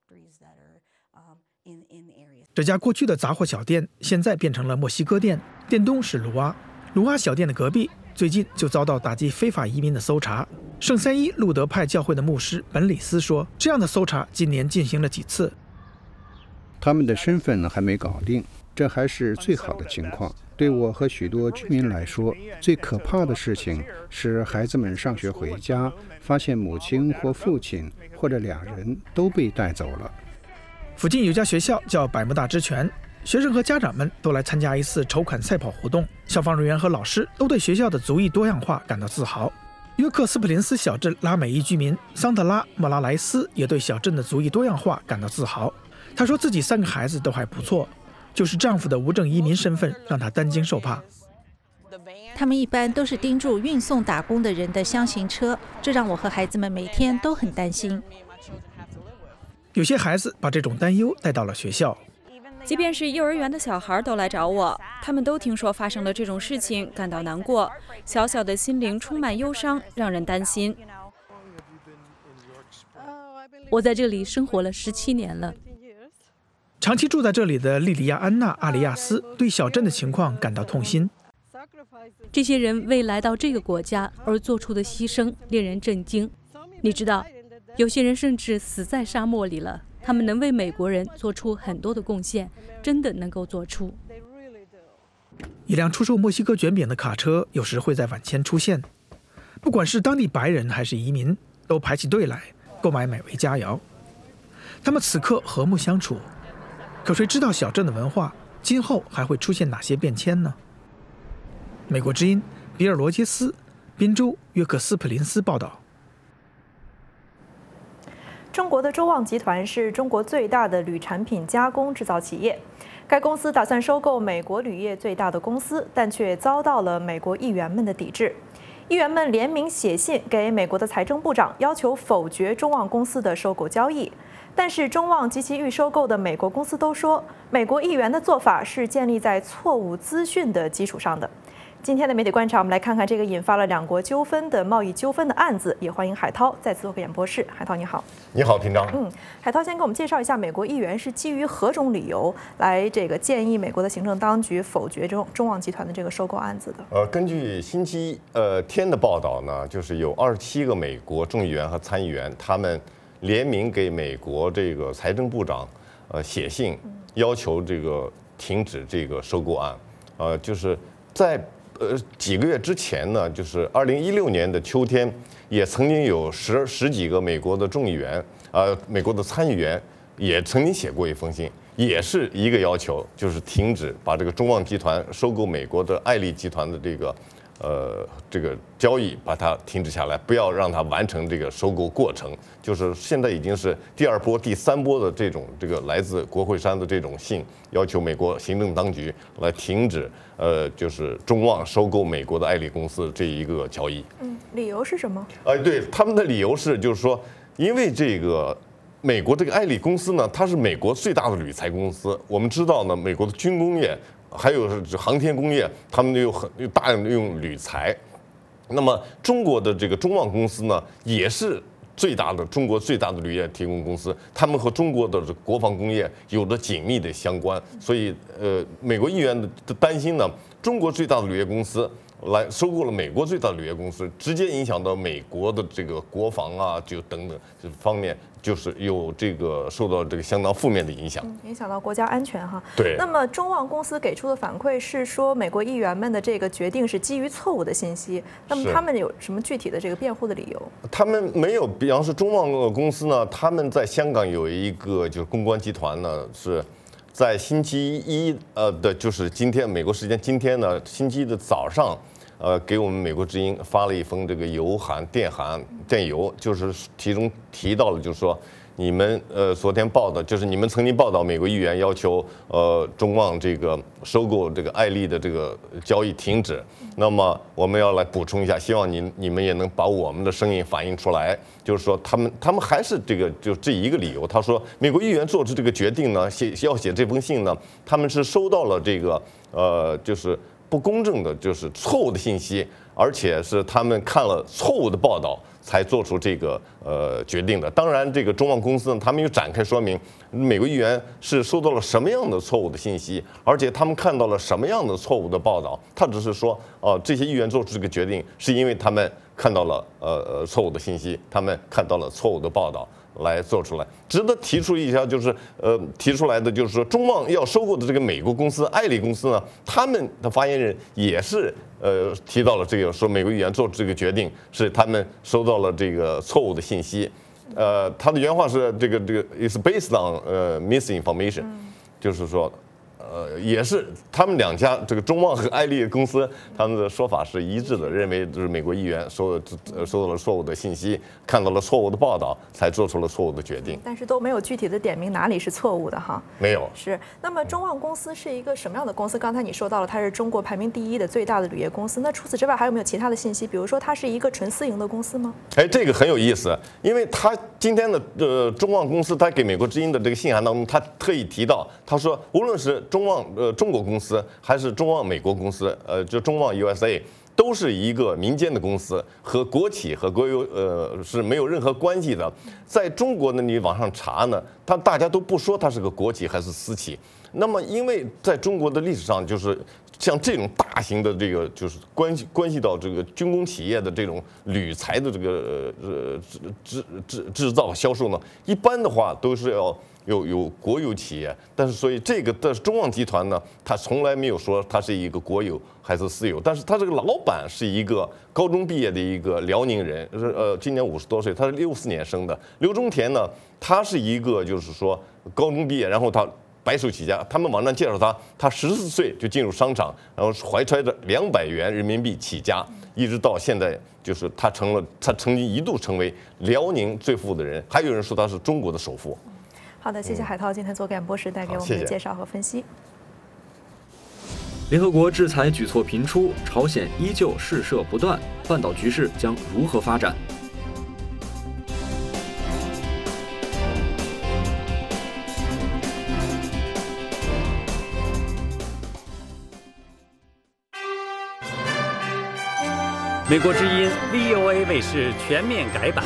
这家过去的杂货小店现在变成了墨西哥店，店东是卢阿。卢阿小店的隔壁最近就遭到打击非法移民的搜查。圣三一路德派教会的牧师本里斯说，这样的搜查今年进行了几次。 他们的身份还没搞定，这还是最好的情况。对我和许多居民来说，最可怕的事情是孩子们上学回家，发现母亲或父亲或者俩人都被带走了。 附近有家学校叫百慕大之泉，学生和家长们都来参加一次筹款赛跑活动，消防人员和老师都对学校的族裔多样化感到自豪。约克斯普林斯小镇拉美裔居民桑德拉·莫拉莱斯也对小镇的族裔多样化感到自豪。他说自己3个孩子都还不错，就是丈夫的无证移民身份让他担惊受怕。 他们一般都是盯住运送打工的人的箱型车，这让我和孩子们每天都很担心。 有些孩子把这种担忧带到了学校， 即便是幼儿园的小孩都来找我，他们都听说发生了这种事情，感到难过，小小的心灵充满忧伤，让人担心。 我在这里生活了17年了。 长期住在这里的莉莉亚·安娜·阿里亚斯对小镇的情况感到痛心。 这些人为来到这个国家而做出的牺牲令人震惊。你知道，有些人甚至死在沙漠里了，他们能为美国人做出很多的贡献，真的能够做出。 一辆出售墨西哥卷饼的卡车有时会在晚间出现，不管是当地白人还是移民，都排起队来购买美味佳肴。 他们此刻和睦相处。可谁知道小镇的文化今后还会出现哪些变迁呢？美国之音比尔·罗杰斯，宾州约克斯普林斯报道。 中国的周旺集团是中国最大的铝产品加工制造企业。该公司打算收购美国铝业最大的公司，但却遭到了美国议员们的抵制。议员们联名写信给美国的财政部长，要求否决中旺公司的收购交易。但是中旺及其预收购的美国公司都说，美国议员的做法是建立在错误资讯的基础上的。今天的媒体观察，我们来看看这个引发了两国纠纷的贸易纠纷的案子。也欢迎海涛再次做客演播室。海涛你好。 你好，平章。 海涛先给我们介绍一下，美国议员是基于何种理由来建议美国的行政当局否决中旺集团的这个收购案子的？ 根据星期天的报道呢，就是有27个美国众议员和参议员，他们联名给美国这个财政部长写信，要求这个停止这个收购案。就是在几个月之前呢，就是2016年的秋天，也曾经有十几个美国的众议员，美国的参议员也曾经写过一封信，也是一个要求，就是停止把这个中旺集团收购美国的爱立集团的这个交易，把它停止下来，不要让它完成这个收购过程。就是现在已经是第2波、第3波的这个来自国会山的这种信，要求美国行政当局来停止就是中旺收购美国的爱立公司这一个交易。 理由是什么？ 对，他们的理由是，就是说，因为这个美国这个爱立公司呢，它是美国最大的铝材公司。我们知道呢，美国的军工业还有航天工业，他们有大量的用铝材。那么中国的这个中旺公司呢，也是中国最大的铝业提供公司，他们和中国的国防工业有着紧密的相关。所以美国议员的担心呢，中国最大的铝业公司来收购了美国最大的铝业公司，直接影响到美国的这个国防啊，就等等这方面，就是有受到这个相当负面的影响， 影响到国家安全哈。 对。那么中旺公司给出的反馈是说，美国议员们的这个决定是基于错误的信息。那么他们有什么具体的这个辩护的理由？他们没有，比方说中旺公司呢，他们在香港有一个就是公关集团呢是。在星期一就是今天美国时间今天呢，星期一的早上，给我们美国之音发了一封这个电邮，就是其中提到了，就是说你们昨天报的，就是你们曾经报道美国议员要求中旺这个收购这个爱立的这个交易停止。那么我们要来补充一下，希望你们也能把我们的声音反映出来。就是说他们还是就这一个理由。他说美国议员做出这个决定呢，要写这封信呢，他们是收到了这个就是不公正的，就是错误的信息，而且是他们看了错误的报道才做出这个决定的。当然，这个中旺公司呢，他们有展开说明美国议员是收到了什么样的错误的信息，而且他们看到了什么样的错误的报道。他只是说，这些议员做出这个决定，是因为他们看到了错误的信息，他们看到了错误的报道来做出来。值得提出一下，就是提出来的就是说，中旺要收购的这个美国公司爱立公司呢，他们的发言人也是提到了这个，说美国议员做出这个决定是他们收到了这个错误的信息。他的原话是这个 is based on misinformation，就是说。也是他们两家这个中旺和爱立公司，他们的说法是一致的，认为就是美国议员收到了错误的信息，看到了错误的报道，才做出了错误的决定。 但是都没有具体的点明哪里是错误的哈。 没有。 是。那么中旺公司是一个什么样的公司？刚才你说到了，它是中国排名第1的最大的铝业公司。那除此之外还有没有其他的信息？比如说它是一个纯私营的公司吗？ 这个很有意思，因为他今天的中旺公司，他给美国之音的这个信函当中，他特意提到，他说无论是中国公司还是中旺美国公司，就中旺 USA 都是一个民间的公司，和国企和国有是没有任何关系的。在中国呢，你网上查呢，大家都不说它是个国企还是私企。那么因为在中国的历史上，就是像这种大型的这个就是关系到这个军工企业的这种铝材的这个制造销售呢，一般的话都是要有国有企业，但是所以这个的中旺集团呢，它从来没有说它是一个国有还是私有，但是它这个老板是一个高中毕业的一个辽宁人，今年50多岁，他是64年生的。刘忠田呢，他是一个就是说高中毕业，然后他白手起家，他们网站介绍他14岁就进入商场，然后怀揣着200元人民币起家，一直到现在，就是他曾经一度成为辽宁最富的人，还有人说他是中国的首富。 好的，谢谢海涛今天做干博士带给我们的介绍和分析。 联合国制裁举措频出，朝鲜依旧试射不断，半岛局势将如何发展？ 美国之音 VOA 卫视全面改版。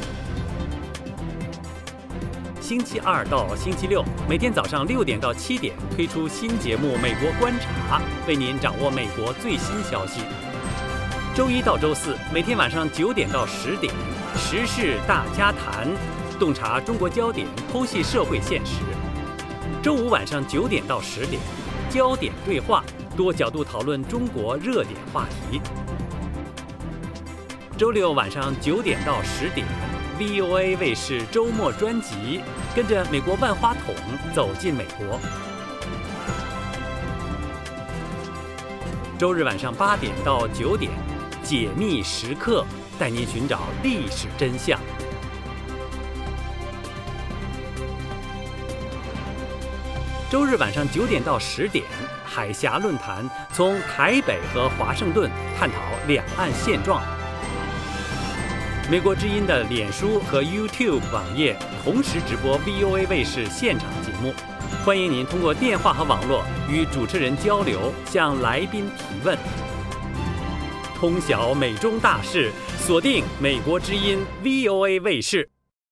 星期2到星期6，每天早上6点到7点推出新节目《美国观察》，为您掌握美国最新消息。周1到周4，每天晚上9点到10点，时事大家谈，洞察中国焦点，剖析社会现实。周5晚上9点到10点，焦点对话，多角度讨论中国热点话题。周6晚上9点到10点。VOA 卫视周末专辑，跟着美国万花筒走进美国。周日晚上8点到9点，解密时刻，带您寻找历史真相。周日晚上9点到10点，海峡论坛，从台北和华盛顿探讨两岸现状。美国之音的脸书和 YouTube 网页同时直播 VOA 卫视现场节目，欢迎您通过电话和网络与主持人交流，向来宾提问。通晓美中大事，锁定美国之音 VOA 卫视。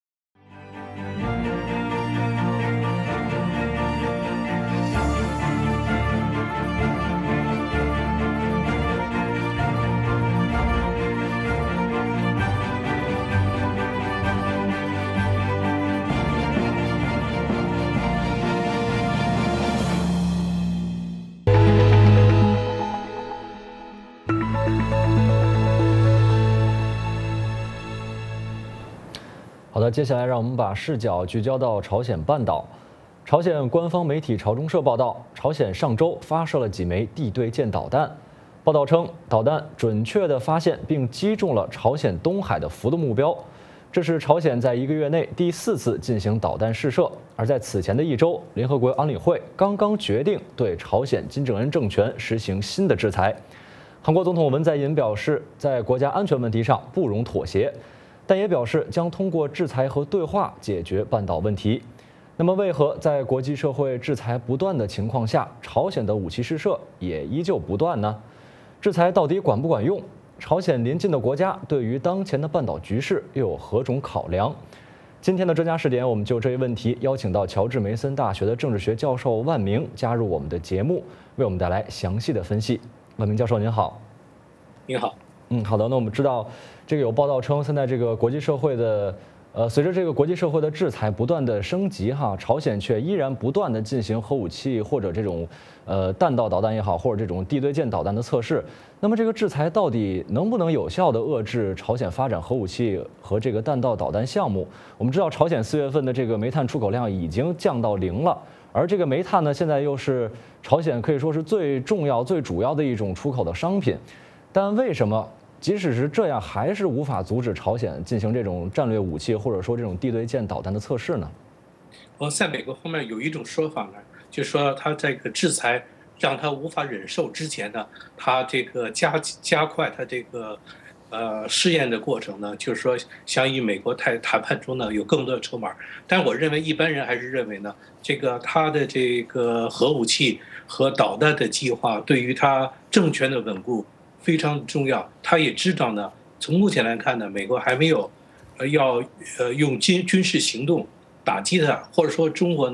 好的，接下来让我们把视角聚焦到朝鲜半岛。朝鲜官方媒体朝中社报道，朝鲜上周发射了几枚地对舰导弹。报道称，导弹准确地发现并击中了朝鲜东海的浮动目标。这是朝鲜在1个月内第4次进行导弹试射。而在此前的1周，联合国安理会刚刚决定对朝鲜金正恩政权实行新的制裁。韩国总统文在寅表示，在国家安全问题上不容妥协。但也表示将通过制裁和对话解决半岛问题。那么，为何在国际社会制裁不断的情况下，朝鲜的武器试射也依旧不断呢？制裁到底管不管用？朝鲜邻近的国家对于当前的半岛局势又有何种考量？今天的专家视点，我们就这一问题邀请到乔治梅森大学的政治学教授万明加入我们的节目，为我们带来详细的分析。万明教授您好。 您好。 好的。那我们知道，这个有报道称，现在这个国际社会的，随着这个国际社会的制裁不断的升级朝鲜却依然不断的进行核武器或者这种弹道导弹也好，或者这种地对舰导弹的测试。那么这个制裁到底能不能有效的遏制朝鲜发展核武器和这个弹道导弹项目？我们知道，朝鲜4月份的这个煤炭出口量已经降到0了，而这个煤炭呢，现在又是朝鲜可以说是最重要、最主要的一种出口的商品。但为什么即使是这样，还是无法阻止朝鲜进行这种战略武器或者说这种地对舰导弹的测试呢？ 在美国方面有一种说法呢，就是说他这个制裁让他无法忍受之前呢，他这个加快他这个试验的过程呢，就是说想与美国谈判中呢有更多的筹码。但我认为一般人还是认为呢，这个他的这个核武器和导弹的计划对于他政权的稳固非常重要。他也知道呢，从目前来看呢，美国还没有要用军事行动打击他，或者说中国呢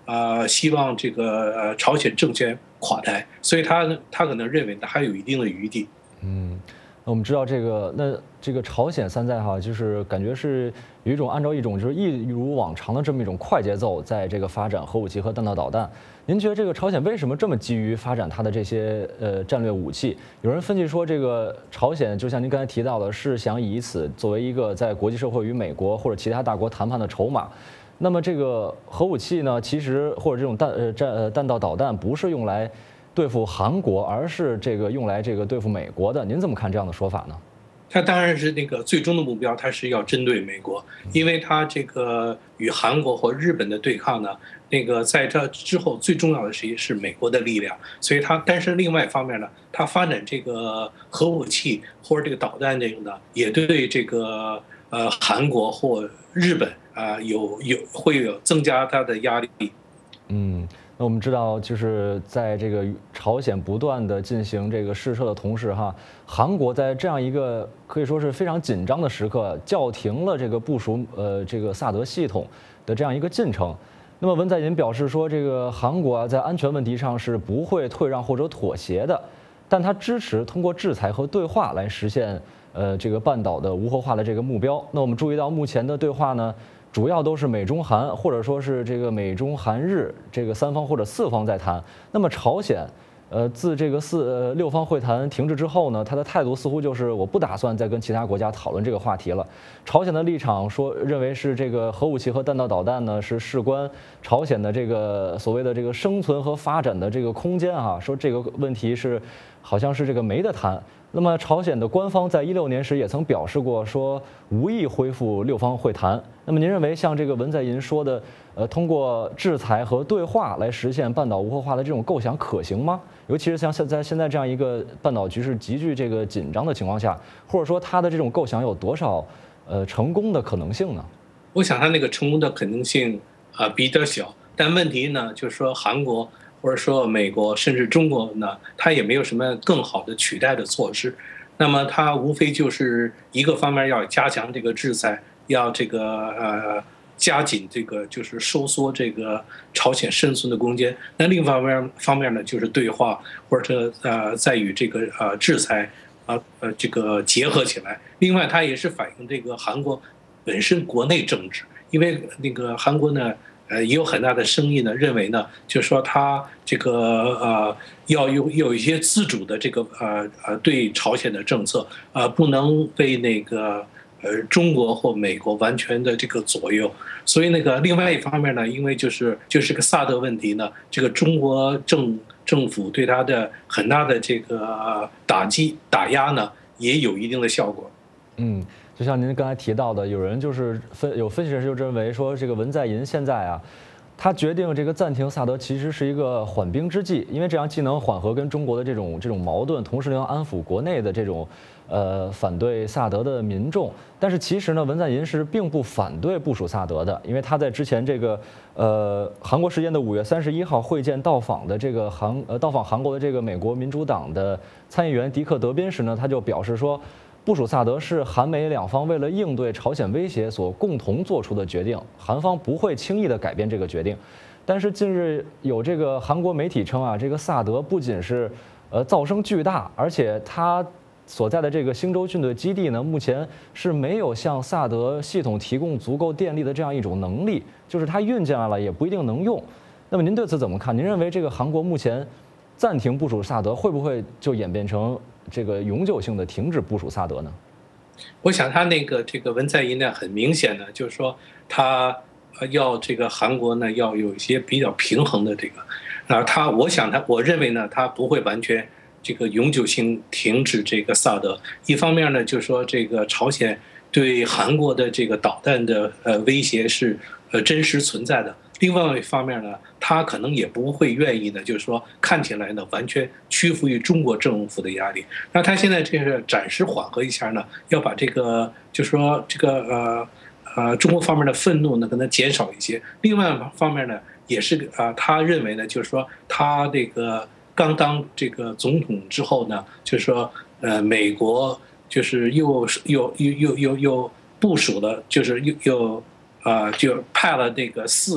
希望这个朝鲜政权垮台，所以他可能认为呢还有一定的余地。 那我们知道这个朝鲜三载哈，就是感觉是有一种按照一种就是一如往常的这么一种快节奏，在这个发展核武器和弹道导弹。您觉得这个朝鲜为什么这么急于发展它的这些战略武器？有人分析说，这个朝鲜就像您刚才提到的，是想以此作为一个在国际社会与美国或者其他大国谈判的筹码。那么这个核武器呢，其实或者这种弹道导弹不是用来对付韩国，而是这个用来这个对付美国的。您怎么看这样的说法呢？ 它当然是那个最终的目标，它是要针对美国，因为它这个与韩国或日本的对抗呢，那个在这之后最重要的是美国的力量，所以但是另外一方面呢，它发展这个核武器或者这个导弹这个呢，也对这个韩国或日本会有增加它的压力。 那我们知道，就是在这个朝鲜不断的进行这个试射的同时哈，韩国在这样一个可以说是非常紧张的时刻，叫停了这个部署这个萨德系统的这样一个进程。那么文在寅表示说，这个韩国在安全问题上是不会退让或者妥协的，但他支持通过制裁和对话来实现这个半岛的无核化的这个目标。那我们注意到目前的对话呢，主要都是美中韩或者说是这个美中韩日这个3方或者4方在谈。那么朝鲜，自这个6方会谈停滞之后呢，他的态度似乎就是我不打算再跟其他国家讨论这个话题了。朝鲜的立场认为是这个核武器和弹道导弹呢是事关朝鲜的这个所谓的这个生存和发展的这个空间啊，说这个问题是好像是这个没得谈。那么朝鲜的官方在2016年时也曾表示过，说无意恢复6方会谈。那么您认为像这个文在寅说的，通过制裁和对话来实现半岛无核化的这种构想可行吗？尤其是像现在这样一个半岛局势急剧这个紧张的情况下，或者说他的这种构想有多少成功的可能性呢？ 我想他那个成功的可能性比较小，但问题呢就是说韩国或者说美国甚至中国呢，它也没有什么更好的取代的措施。那么它无非就是一个方面要加强这个制裁，要这个加紧这个就是收缩这个朝鲜生存的空间。那另一方面呢，就是对话或者再与这个制裁这个结合起来。另外，它也是反映这个韩国本身国内政治，因为那个韩国呢。也有很大的声音呢，认为呢，就是说他这个要有一些自主的这个对朝鲜的政策不能被那个中国或美国完全的这个左右。所以那个另外一方面呢，因为就是个萨德问题呢，这个中国政府对他的很大的这个打压呢，也有一定的效果。 就像您刚才提到的，有人就是有分析人士就认为说，这个文在寅现在啊，他决定这个暂停萨德其实是一个缓兵之计，因为这样既能缓和跟中国的这种矛盾，同时能安抚国内的这种反对萨德的民众。但是其实呢，文在寅是并不反对部署萨德的，因为他在之前这个韩国时间的5月31号会见到访韩国的这个美国民主党的参议员迪克·德宾时呢，他就表示说，部署萨德是韩美两方为了应对朝鲜威胁所共同做出的决定，韩方不会轻易的改变这个决定。但是近日有这个韩国媒体称啊，这个萨德不仅是噪声巨大，而且它所在的这个星洲军队基地呢，目前是没有向萨德系统提供足够电力的这样一种能力，就是它运进来了也不一定能用。那么您对此怎么看？您认为这个韩国目前暂停部署萨德，会不会就演变成这个永久性的停止部署萨德呢？ 我想他这个文在寅呢，很明显的就是说他要这个韩国呢要有一些比较平衡的这个，我认为呢，他不会完全这个永久性停止这个萨德。一方面呢，就是说这个朝鲜对韩国的这个导弹的威胁是真实存在的。另外一方面呢，他可能也不会愿意呢，就是说看起来呢完全屈服于中国政府的压力。那他现在这个暂时缓和一下呢，要把这个就是说这个中国方面的愤怒呢可能减少一些。另外一方面呢，也是他认为呢，就是说他这个刚当这个总统之后呢，就是说美国就是又部署了，就是又就派了这个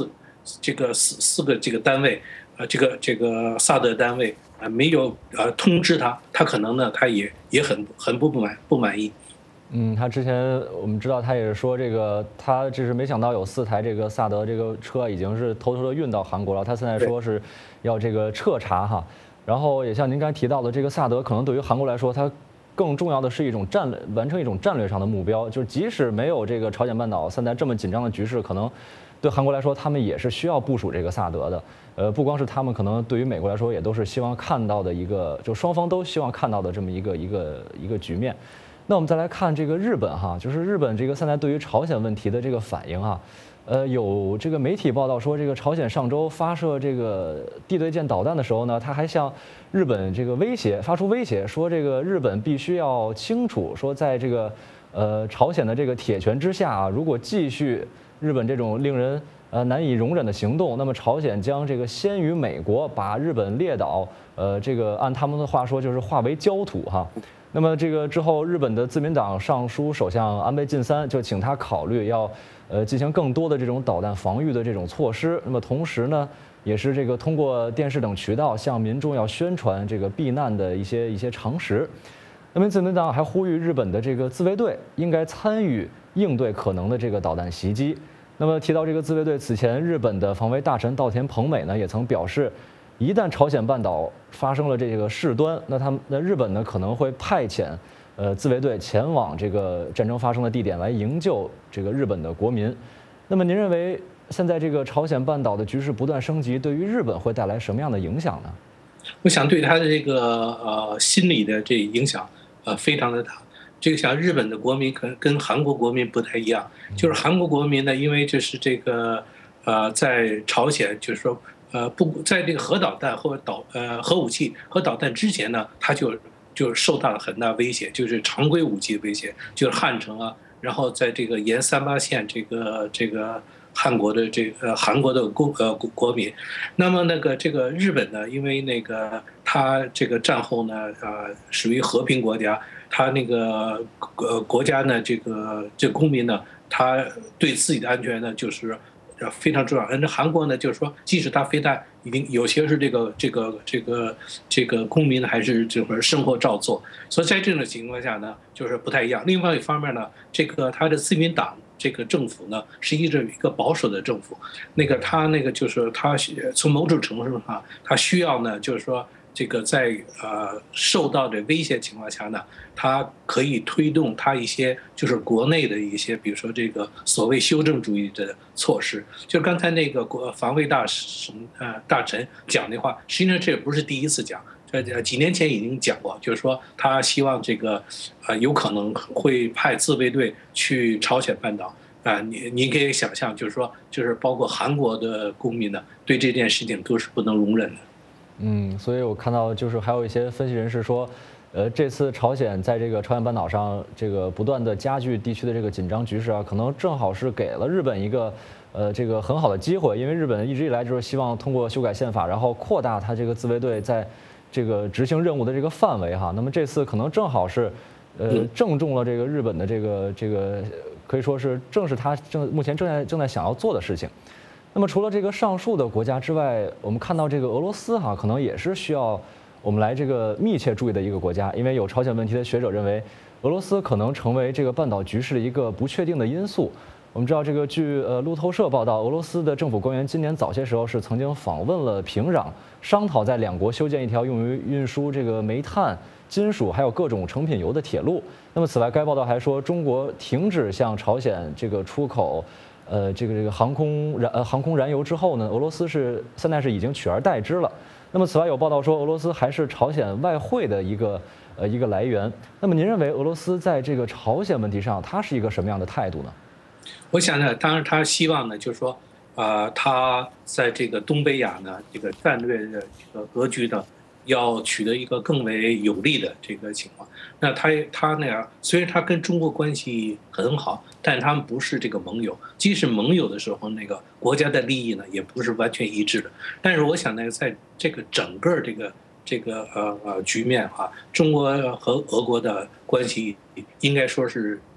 这个四个这个单位，这个萨德单位没有通知他，他可能呢他也很不满意。 他之前我们知道他也是说他只是没想到有4台这个萨德这个车已经是偷偷的运到韩国了，他现在说是要这个彻查哈。然后也像您刚才提到的，这个萨德可能对于韩国来说，它更重要的是完成一种战略上的目标，就是即使没有这个朝鲜半岛现在这么紧张的局势，可能对韩国来说，他们也是需要部署这个萨德的。不光是他们，可能对于美国来说，也都是希望看到的一个，就双方都希望看到的这么一个局面。那我们再来看这个日本哈，就是日本这个现在对于朝鲜问题的这个反应啊。有这个媒体报道说，这个朝鲜上周发射这个地对舰导弹的时候呢，他还向日本这个发出威胁，说这个日本必须要清楚说，在这个朝鲜的这个铁拳之下啊，如果继续日本这种令人难以容忍的行动，那么朝鲜将这个先于美国把日本列岛这个按他们的话说就是化为焦土哈。那么这个之后，日本的自民党上书首相安倍晋三就请他考虑要进行更多的这种导弹防御的这种措施。那么同时呢，也是这个通过电视等渠道向民众要宣传这个避难的一些常识。那么自民党还呼吁日本的这个自卫队应该参与应对可能的这个导弹袭击。那么提到这个自卫队，此前日本的防卫大臣稻田朋美呢也曾表示，一旦朝鲜半岛发生了这个事端，那日本呢可能会派遣自卫队前往这个战争发生的地点来营救这个日本的国民。那么您认为现在这个朝鲜半岛的局势不断升级，对于日本会带来什么样的影响呢？ 我想对他的这个心理的这影响非常的大。这个像日本的国民跟韩国国民不太一样，就是韩国国民呢，因为就是这个在朝鲜就是说不在这个核导弹或核武器和导弹之前呢，他就受到了很大威胁，就是常规武器的威胁，就是汉城啊，然后在这个沿38线这个韩国的国民。那么这个日本呢，因为他这个战后呢属于和平国家，他国家呢这公民呢，他对自己的安全呢就是非常重要。那韩国呢，就是说，即使他非但已经有些是这个公民呢，还是就是生活照做。所以在这种情况下呢，就是不太一样。另外一方面呢，他的自民党这个政府呢，是一个保守的政府。他就是他从某种程度上，他需要呢，就是说。这个在受到的威胁情况下呢，他可以推动他一些就是国内的一些，比如说这个所谓修正主义的措施。就刚才防卫大臣讲的话，实际上这也不是第一次讲，几年前已经讲过，就是说他希望这个有可能会派自卫队去朝鲜半岛。您可以想象，就是说，就是包括韩国的公民呢，对这件事情都是不能容忍的。 所以我看到就是还有一些分析人士说，这次朝鲜在这个朝鲜半岛上这个不断的加剧地区的这个紧张局势啊，可能正好是给了日本一个这个很好的机会，因为日本一直以来就是希望通过修改宪法，然后扩大它这个自卫队在这个执行任务的这个范围哈。那么这次可能正好是正中了这个日本的这个可以说是正是他目前正在想要做的事情。那么除了这个上述的国家之外，我们看到这个俄罗斯哈，可能也是需要我们来这个密切注意的一个国家，因为有朝鲜问题的学者认为，俄罗斯可能成为这个半岛局势的一个不确定的因素。我们知道，这个据路透社报道，俄罗斯的政府官员今年早些时候是曾经访问了平壤，商讨在两国修建一条用于运输这个煤炭、金属还有各种成品油的铁路。那么此外，该报道还说，中国停止向朝鲜这个出口。这个航空燃油之后呢，俄罗斯现在是已经取而代之了。那么此外有报道说，俄罗斯还是朝鲜外汇的一个来源。那么您认为俄罗斯在这个朝鲜问题上，它是一个什么样的态度呢？ 我想呢，当然他希望呢，就是说，他在这个东北亚呢，这个战略的这个格局呢，要取得一个更为有利的这个情况。那他那样，虽然他跟中国关系很好，但他们不是这个盟友。即使盟友的时候，国家的利益呢，也不是完全一致的。但是我想呢，在这个整个这个局面啊，中国和俄国的关系应该说是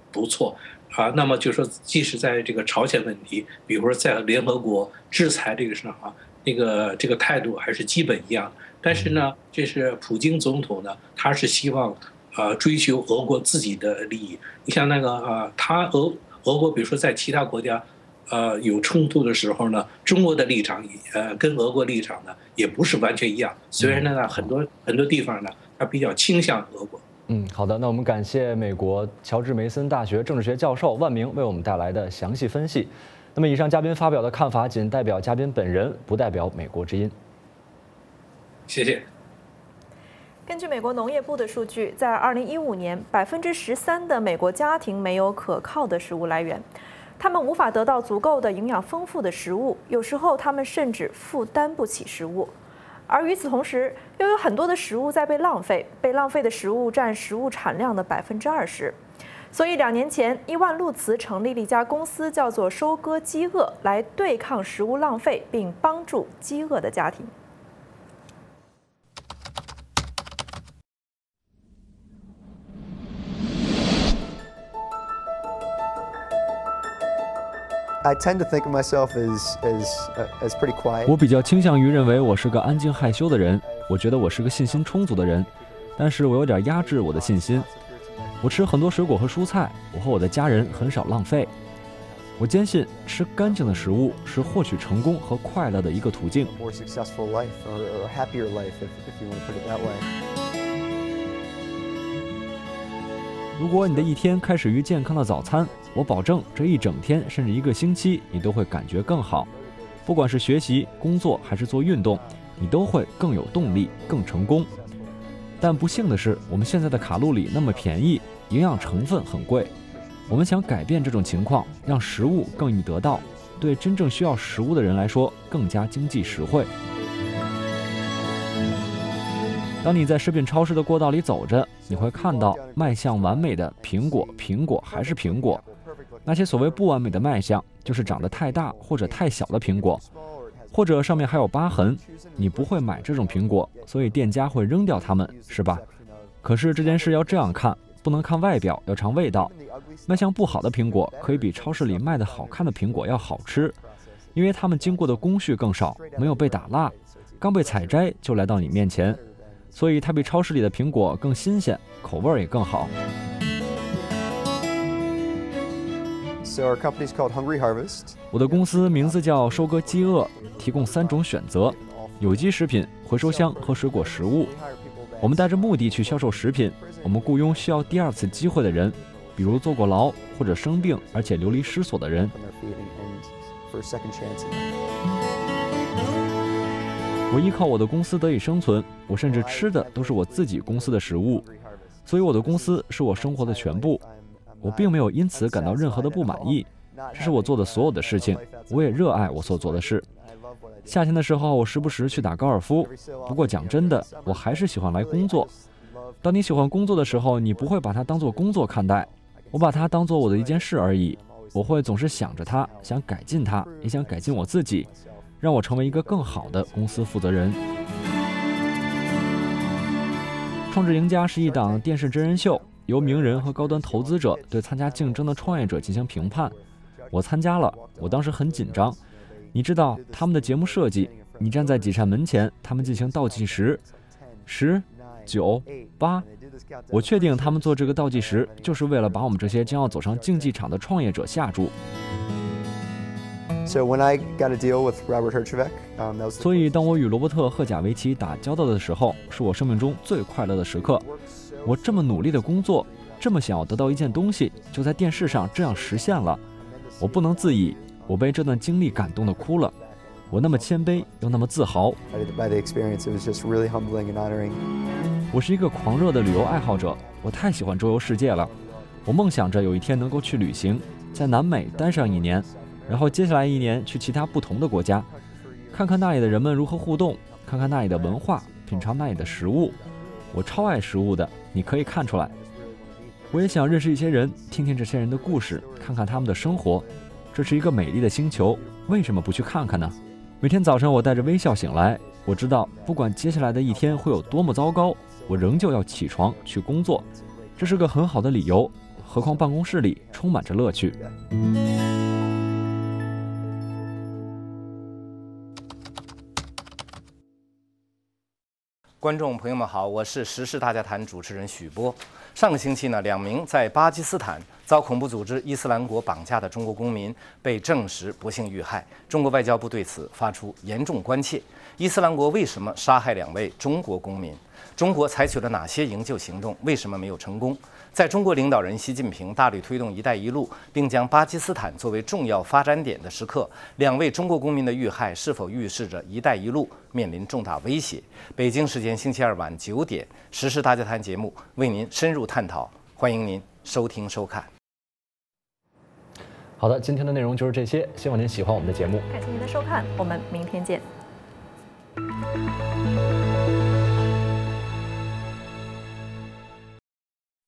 不错啊。那么就说，即使在这个朝鲜问题，比如说在联合国制裁这个上啊，这个态度还是基本一样。但是呢，这是普京总统呢，他是希望追求俄国自己的利益。你像那个俄国，比如说在其他国家有冲突的时候呢，中国的立场跟俄国立场呢也不是完全一样。虽然呢很多地方呢，它比较倾向俄国。 好的，那我们感谢美国乔治梅森大学政治学教授万明为我们带来的详细分析。那么以上嘉宾发表的看法仅代表嘉宾本人，不代表美国之音。 谢谢。 根据美国农业部的数据，在2015年，13%的美国家庭没有可靠的食物来源，他们无法得到足够的营养丰富的食物，有时候他们甚至负担不起食物。而与此同时，又有很多的食物在被浪费，被浪费的食物占食物产量的20%。所以2年前，伊万路茨成立了一家公司，叫做“收割饥饿”，来对抗食物浪费，并帮助饥饿的家庭。 I tend to think of myself as pretty quiet. 我比较倾向于认为我是个安静害羞的人，我觉得我是个信心充足的人，但是我有点压制我的信心。我吃很多水果和蔬菜，我和我的家人很少浪费。我坚信吃干净的食物是获取成功和快乐的一个途径。 More successful life or a happier life, if you want to put it that way. 如果你的一天开始于健康的早餐，我保证这一整天甚至一个星期你都会感觉更好。不管是学习、工作还是做运动，你都会更有动力、更成功。但不幸的是，我们现在的卡路里那么便宜，营养成分很贵。我们想改变这种情况，让食物更易得到，对真正需要食物的人来说更加经济实惠。当你在食品超市的过道里走着，你会看到卖相完美的苹果，苹果还是苹果。那些所谓不完美的卖相，就是长得太大或者太小的苹果，或者上面还有疤痕。你不会买这种苹果，所以店家会扔掉它们，是吧？可是这件事要这样看，不能看外表，要尝味道。卖相不好的苹果可以比超市里卖的好看的苹果要好吃，因为它们经过的工序更少，没有被打蜡，刚被采摘就来到你面前，所以它比超市里的苹果更新鲜，口味也更好。 So our company's called Hungry Harvest. 我的公司名字叫收割饥饿，提供3种选择：有机食品、回收箱和水果食物。我们带着目的去销售食品，我们雇佣需要第2次机会的人，比如坐过牢或者生病而且流离失所的人。我依靠我的公司得以生存，我甚至吃的都是我自己公司的食物，所以我的公司是我生活的全部。我并没有因此感到任何的不满意，这是我做的所有的事情，我也热爱我所做的事。夏天的时候，我时不时去打高尔夫，不过讲真的，我还是喜欢来工作。当你喜欢工作的时候，你不会把它当作工作看待，我把它当作我的一件事而已。我会总是想着它，想改进它，也想改进我自己，让我成为一个更好的公司负责人。创智赢家是一档电视真人秀，由名人和高端投资者对参加竞争的创业者进行评判。我参加了，我当时很紧张。你知道他们的节目设计，你站在几扇门前，他们进行倒计时，10、9、8。我确定他们做这个倒计时，就是为了把我们这些将要走上竞技场的创业者吓住。 So when I got a deal with Robert Herjavec, 所以当我与罗伯特·赫贾维奇打交道的时候，是我生命中最快乐的时刻。我这么努力的工作，这么想要得到一件东西，就在电视上这样实现了。我不能自已，我被这段经历感动得哭了。我那么谦卑，又那么自豪。我是一个狂热的旅游爱好者，我太喜欢周游世界了。我梦想着有一天能够去旅行，在南美待上1年，然后接下来1年去其他不同的国家，看看那里的人们如何互动，看看那里的文化，品尝那里的食物。我超爱食物的，你可以看出来。我也想认识一些人，听听这些人的故事，看看他们的生活。这是一个美丽的星球，为什么不去看看呢？每天早上我带着微笑醒来，我知道不管接下来的一天会有多么糟糕，我仍旧要起床去工作。这是个很好的理由， 何况办公室里充满着乐趣。 观众朋友们好，我是时事大家谈主持人许波。上个星期呢，2名在巴基斯坦遭恐怖组织伊斯兰国绑架的中国公民被证实不幸遇害。中国外交部对此发出严重关切。伊斯兰国为什么杀害2位中国公民？中国采取了哪些营救行动？为什么没有成功？在中国领导人习近平大力推动“一带一路”，并将巴基斯坦作为重要发展点的时刻，2位中国公民的遇害是否预示着“一带一路”面临重大威胁？北京时间星期二晚9点，时事大家谈节目为您深入探讨，欢迎您收听收看。 好的，今天的内容就是这些，希望您喜欢我们的节目。 感谢您的收看，我们明天见。